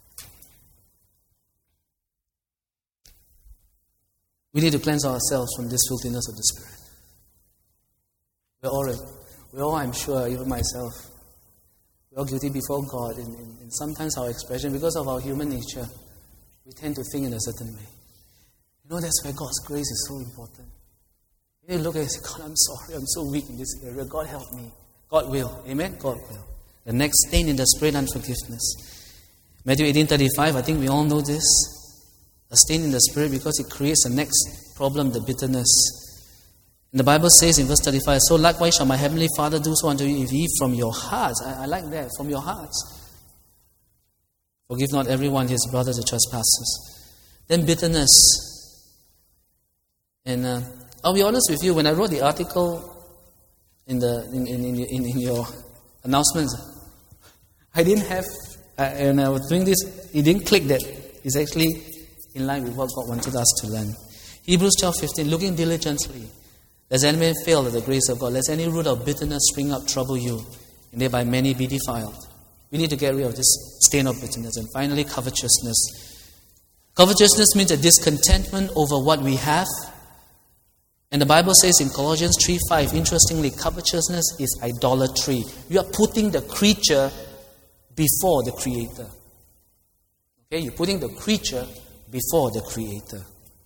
We need to cleanse ourselves from this filthiness of the Spirit. We're all, we're all, I'm sure, even myself, we're all guilty before God. And, and, and sometimes our expression, because of our human nature, we tend to think in a certain way. You know, that's where God's grace is so important. You look at it and say, God, I'm sorry, I'm so weak in this area. God help me. God will. Amen? God will. The next stain in the Spirit, unforgiveness. Matthew eighteen thirty-five, I think we all know this. A stain in the Spirit because it creates the next problem, the bitterness. And the Bible says in verse thirty-five, so likewise shall my heavenly Father do so unto you if ye from your hearts, I, I like that, from your hearts. Forgive not everyone his brother the trespasses. Then bitterness. And uh, I'll be honest with you, when I wrote the article in the in, in, in, in, in your announcements, I didn't have, uh, and I was doing this, it didn't click that it's actually in line with what God wanted us to learn. Hebrews twelve fifteen, looking diligently, lest any man fail of the grace of God, lest any root of bitterness spring up, trouble you, and thereby many be defiled. We need to get rid of this stain of bitterness. And finally, covetousness. Covetousness means a discontentment over what we have. And the Bible says in Colossians three five, interestingly, covetousness is idolatry. You are putting the creature before the Creator. Okay, you're putting the creature before the Creator.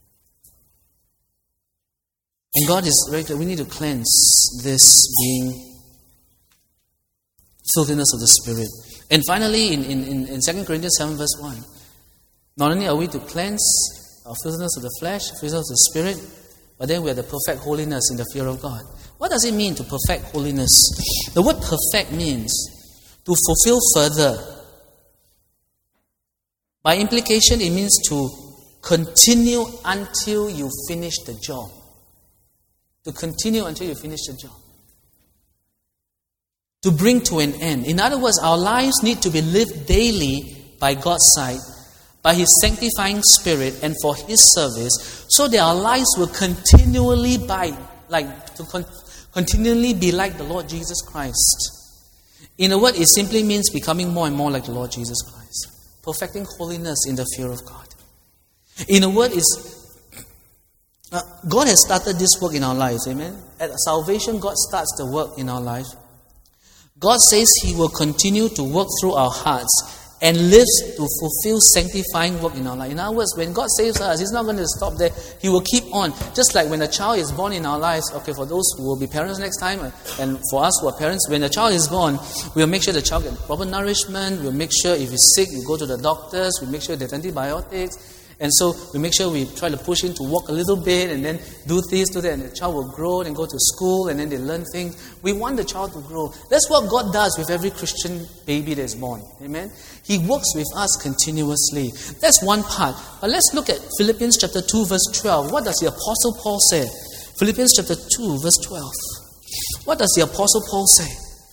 And God is right there. We need to cleanse this being filthiness of the Spirit. And finally, in, in, in Second Corinthians seven verse one, not only are we to cleanse our filthiness of the flesh, filthiness of the Spirit, but then we are the perfect holiness in the fear of God. What does it mean to perfect holiness? The word perfect means to fulfill further. By implication, it means to continue until you finish the job. To continue until you finish the job. To bring to an end. In other words, our lives need to be lived daily by God's side, by His sanctifying Spirit, and for His service, so that our lives will continually by like to con- continually be like the Lord Jesus Christ. In a word, it simply means becoming more and more like the Lord Jesus Christ. Perfecting holiness in the fear of God. In a word, is uh, God has started this work in our lives. Amen. At salvation, God starts the work in our life. God says He will continue to work through our hearts and lives to fulfill sanctifying work in our life. In other words, when God saves us, He's not going to stop there. He will keep on. Just like when a child is born in our lives, okay, for those who will be parents next time, and for us who are parents, when a child is born, we'll make sure the child gets proper nourishment. We'll make sure if he's sick, we go to the doctors. We make sure there's antibiotics. And so we make sure we try to push him to walk a little bit and then do this, do that, and the child will grow and go to school and then they learn things. We want the child to grow. That's what God does with every Christian baby that's born. Amen? He works with us continuously. That's one part. But let's look at Philippians chapter two, verse twelve. What does the Apostle Paul say? Philippians chapter two, verse twelve. What does the Apostle Paul say?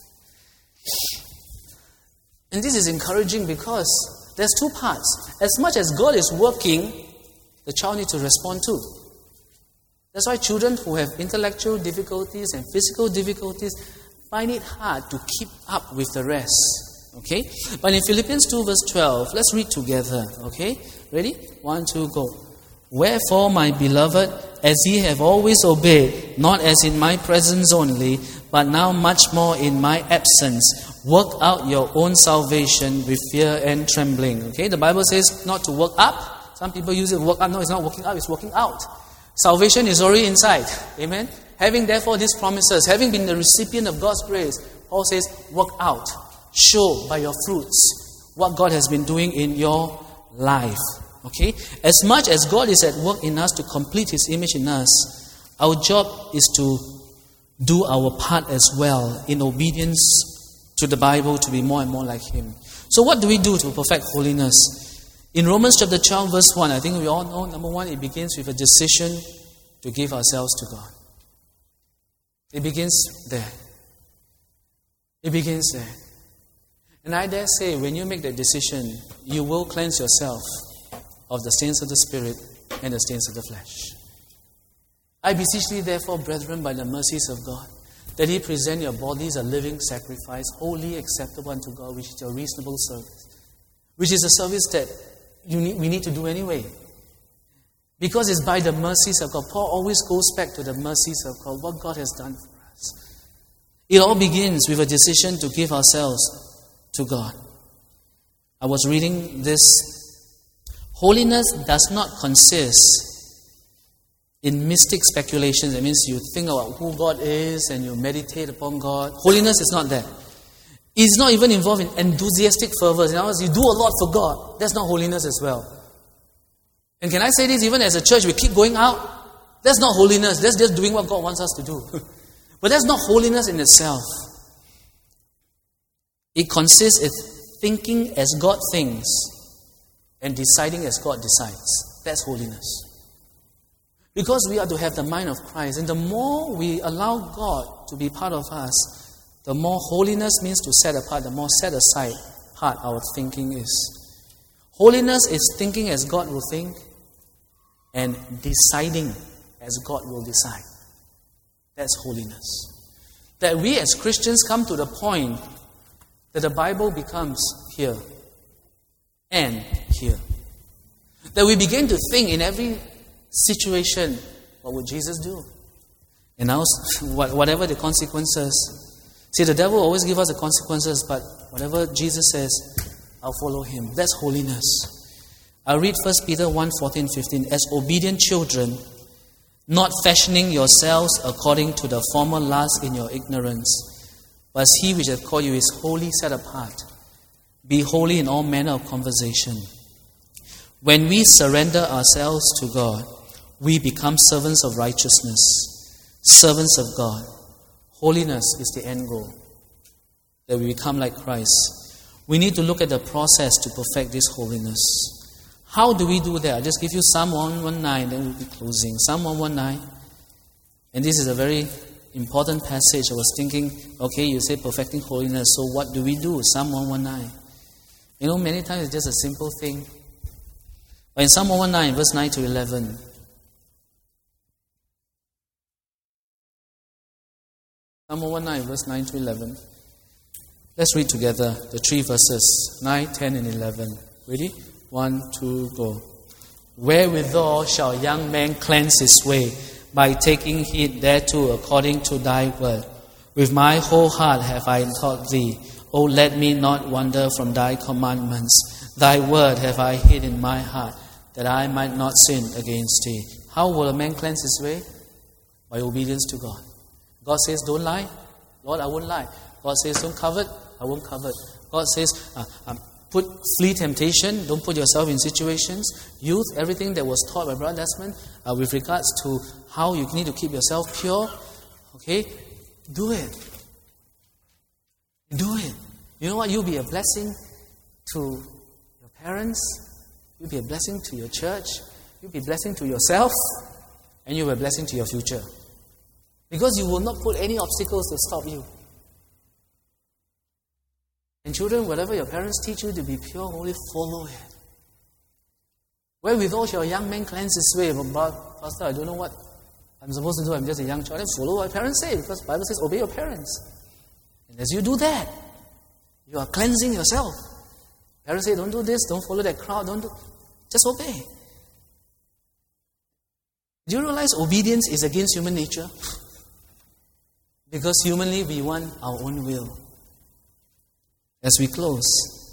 And this is encouraging because there's two parts. As much as God is working, the child needs to respond too. That's why children who have intellectual difficulties and physical difficulties find it hard to keep up with the rest. Okay? But in Philippians two verse twelve, let's read together. Okay? Ready? One, two, go. Wherefore, my beloved, as ye have always obeyed, not as in my presence only, but now much more in my absence, work out your own salvation with fear and trembling. Okay, the Bible says not to work up. Some people use it work up. No, it's not working up, it's working out. Salvation is already inside. Amen. Having therefore these promises, having been the recipient of God's grace, Paul says, work out. Show by your fruits what God has been doing in your life. Okay? As much as God is at work in us to complete His image in us, our job is to do our part as well in obedience to the Bible to be more and more like Him. So what do we do to perfect holiness? In Romans chapter twelve verse one, I think we all know, number one, it begins with a decision to give ourselves to God. It begins there. It begins there. And I dare say, when you make that decision, you will cleanse yourself of the stains of the Spirit and the stains of the flesh. I beseech thee, therefore, brethren, by the mercies of God, that ye present your bodies a living sacrifice, wholly acceptable unto God, which is your reasonable service. Which is a service that you need, we need to do anyway. Because it's by the mercies of God. Paul always goes back to the mercies of God, what God has done for us. It all begins with a decision to give ourselves to God. I was reading this. Holiness does not consist in mystic speculations. That means you think about who God is and you meditate upon God. Holiness is not that. It's not even involved in enthusiastic fervor. In other words, you do a lot for God. That's not holiness as well. And can I say this, even as a church, we keep going out? That's not holiness. That's just doing what God wants us to do. But that's not holiness in itself. It consists in thinking as God thinks and deciding as God decides. That's holiness. Because we are to have the mind of Christ. And the more we allow God to be part of us, the more holiness means to set apart, the more set aside part our thinking is. Holiness is thinking as God will think and deciding as God will decide. That's holiness. That we as Christians come to the point that the Bible becomes here and here. That we begin to think in every situation, what would Jesus do? And now, whatever the consequences. See, the devil always gives us the consequences, but whatever Jesus says, I'll follow him. That's holiness. I'll read First Peter one, fourteen, fifteen. As obedient children, not fashioning yourselves according to the former lust in your ignorance, but as he which hath called you is wholly set apart. Be holy in all manner of conversation. When we surrender ourselves to God, we become servants of righteousness, servants of God. Holiness is the end goal, that we become like Christ. We need to look at the process to perfect this holiness. How do we do that? I'll just give you Psalm one nineteen, then we'll be closing. Psalm one nineteen, and this is a very important passage. I was thinking, okay, you say perfecting holiness, so what do we do? Psalm one nineteen. You know, many times it's just a simple thing. But in Psalm one nineteen, verse nine to eleven, Psalm one nineteen, verse nine to eleven. Let's read together the three verses, nine, ten, and eleven. Ready? One, two, go. Wherewithal shall young man cleanse his way? By taking heed thereto according to thy word. With my whole heart have I taught thee. Oh, let me not wander from thy commandments. Thy word have I hid in my heart, that I might not sin against thee. How will a man cleanse his way? By obedience to God. God says, don't lie. Lord, I won't lie. God says, don't covet. I won't covet. God says, uh, um, put flee temptation. Don't put yourself in situations. Youth, everything that was taught by Brother Desmond uh, with regards to how you need to keep yourself pure. Okay? Do it. Do it. You know what? You'll be a blessing to your parents. You'll be a blessing to your church. You'll be a blessing to yourself. And you'll be a blessing to your future. Because you will not put any obstacles to stop you. And children, whatever your parents teach you to be pure, only follow it. Wherewithal shall a young man cleanse his way? But, Pastor, I don't know what I'm supposed to do. I'm just a young child. Then follow what parents say, because the Bible says, obey your parents. And as you do that, you are cleansing yourself. Parents say, don't do this, don't follow that crowd, don't do... Just obey. Do you realize obedience is against human nature? Because humanly we want our own will. As we close.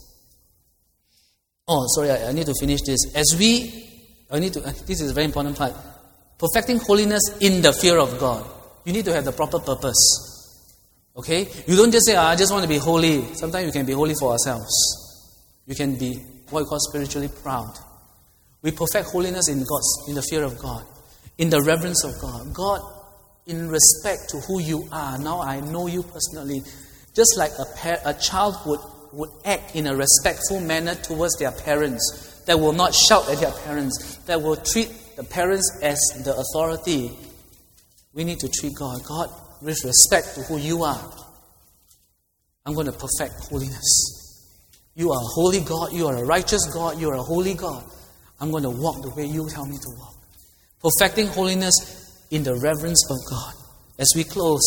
Oh, sorry, I, I need to finish this. As we, I need to, this is a very important part. Perfecting holiness in the fear of God. You need to have the proper purpose. Okay? You don't just say, oh, I just want to be holy. Sometimes you can be holy for ourselves. You can be what we call spiritually proud. We perfect holiness in God's, in the fear of God. In the reverence of God. God, in respect to who you are. Now I know you personally. Just like a, par- a child would, would act in a respectful manner towards their parents, that will not shout at their parents, that will treat the parents as the authority. We need to treat God. God, with respect to who you are, I'm going to perfect holiness. You are a holy God. You are a righteous God. You are a holy God. I'm going to walk the way you tell me to walk. Perfecting holiness in the reverence of God. As we close,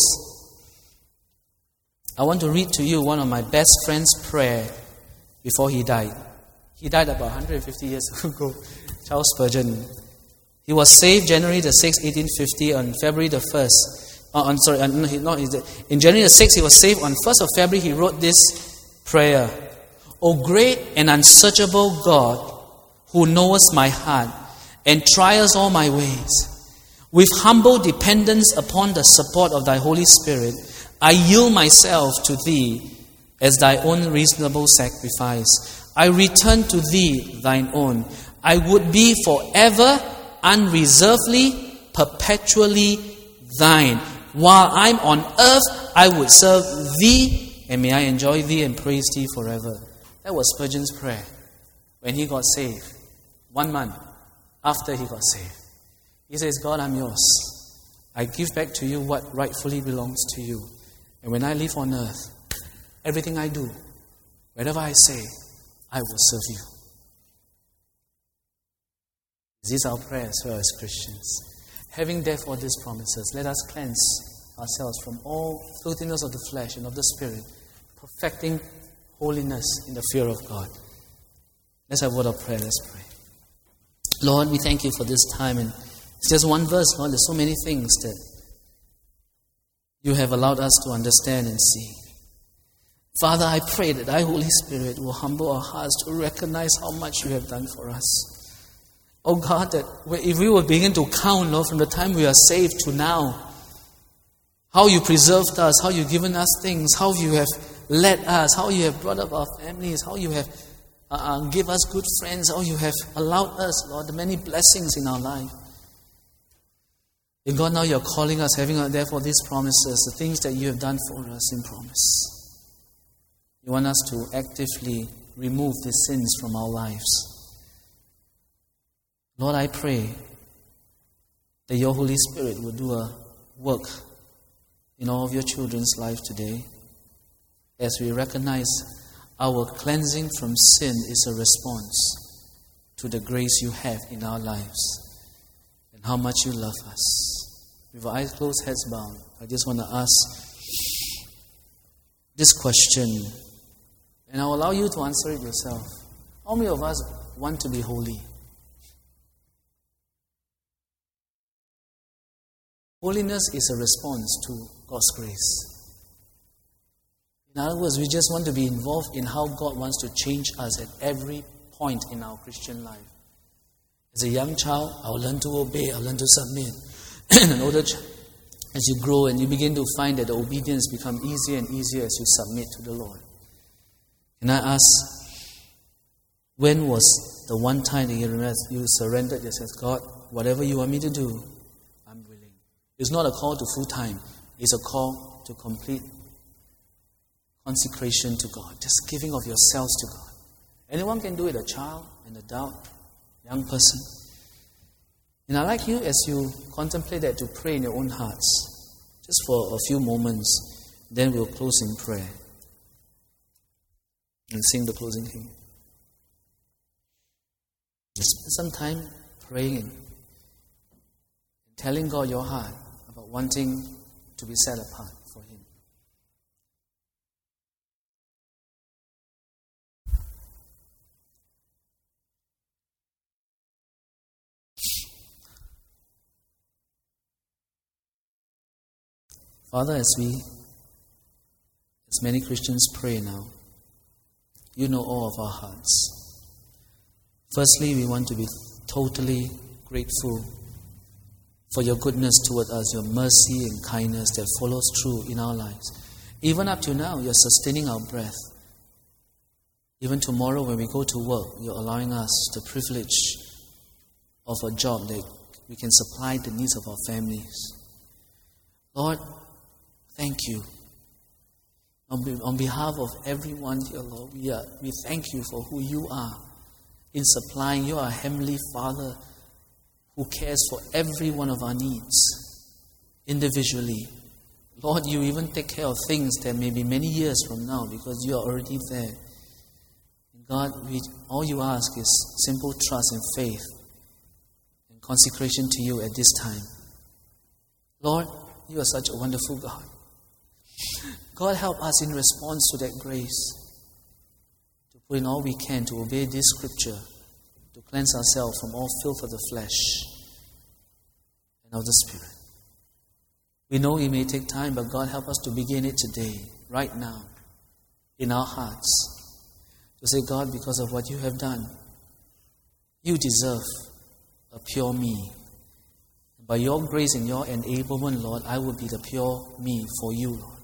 I want to read to you one of my best friend's prayer before he died. He died about one hundred fifty years ago. Charles Spurgeon. He was saved January the sixth, eighteen fifty, on February the first. Uh, I'm sorry, uh, no, he, not, in January the sixth, he was saved. On first of February, he wrote this prayer. O great and unsearchable God, who knowest my heart and trials all my ways, with humble dependence upon the support of thy Holy Spirit, I yield myself to thee as thy own reasonable sacrifice. I return to thee thine own. I would be forever, unreservedly, perpetually thine. While I'm on earth, I would serve thee, and may I enjoy thee and praise thee forever. That was Spurgeon's prayer when he got saved. One month after he got saved. He says, God, I'm yours. I give back to you what rightfully belongs to you. And when I live on earth, everything I do, whatever I say, I will serve you. These are our prayers for us Christians. Having therefore these promises, let us cleanse ourselves from all filthiness of the flesh and of the spirit, perfecting holiness in the fear of God. Let's have a word of prayer. Let's pray. Lord, we thank you for this time. And it's just one verse, Lord. There's so many things that you have allowed us to understand and see. Father, I pray that thy Holy Spirit will humble our hearts to recognize how much you have done for us. Oh God, that if we will begin to count, Lord, from the time we are saved to now, how you preserved us, how you've given us things, how you have led us, how you have brought up our families, how you have uh, uh, given us good friends, how you have allowed us, Lord, the many blessings in our life. And God, now you're calling us, having therefore these promises, the things that you have done for us in promise. You want us to actively remove these sins from our lives. Lord, I pray that your Holy Spirit will do a work in all of your children's life today, as we recognize our cleansing from sin is a response to the grace you have in our lives and how much you love us. With our eyes closed, heads bowed, I just want to ask this question, and I'll allow you to answer it yourself. How many of us want to be holy? Holiness is a response to God's grace. In other words, we just want to be involved in how God wants to change us at every point in our Christian life. As a young child, I'll learn to obey, I'll learn to submit. An older child, as you grow and you begin to find that the obedience becomes easier and easier as you submit to the Lord. Can I ask, when was the one time that you, you surrendered yourself? God, whatever you want me to do, I'm willing. It's not a call to full time. It's a call to complete consecration to God. Just giving of yourselves to God. Anyone can do it, a child, an adult, young person. And I'd like you, as you contemplate that, to pray in your own hearts. Just for a few moments. Then we'll close in prayer. And sing the closing hymn. Spend some time praying and telling God your heart about wanting to be set apart for Him. Father, as we, as many Christians pray now, you know all of our hearts. Firstly, we want to be totally grateful for your goodness toward us, your mercy and kindness that follows through in our lives. Even up to now, you're sustaining our breath. Even tomorrow when we go to work, you're allowing us the privilege of a job that we can supply the needs of our families. Lord, thank you. On, be, on behalf of everyone here, Lord, we, are, we thank you for who you are in supplying. You are a Heavenly Father who cares for every one of our needs individually. Lord, you even take care of things that may be many years from now because you are already there. God, we, all you ask is simple trust and faith and consecration to you at this time. Lord, you are such a wonderful God. God, help us in response to that grace to put in all we can to obey this scripture, to cleanse ourselves from all filth of the flesh and of the Spirit. We know it may take time, but God, help us to begin it today, right now, in our hearts. To say, God, because of what you have done, you deserve a pure me. By your grace and your enablement, Lord, I will be the pure me for you, Lord.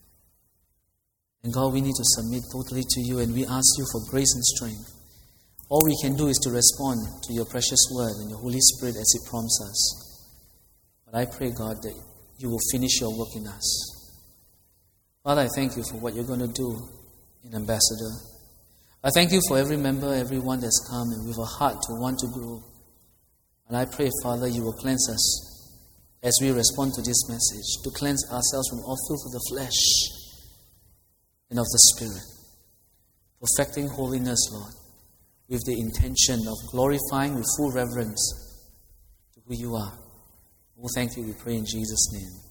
And God, we need to submit totally to you, and we ask you for grace and strength. All we can do is to respond to your precious word and your Holy Spirit as it prompts us. But I pray, God, that you will finish your work in us. Father, I thank you for what you're going to do in Ambassador. I thank you for every member, everyone that's come and with a heart to want to grow. And I pray, Father, you will cleanse us as we respond to this message, to cleanse ourselves from all filth of the flesh and of the Spirit, perfecting holiness, Lord, with the intention of glorifying with full reverence to who you are. Oh, thank you, we pray in Jesus' name.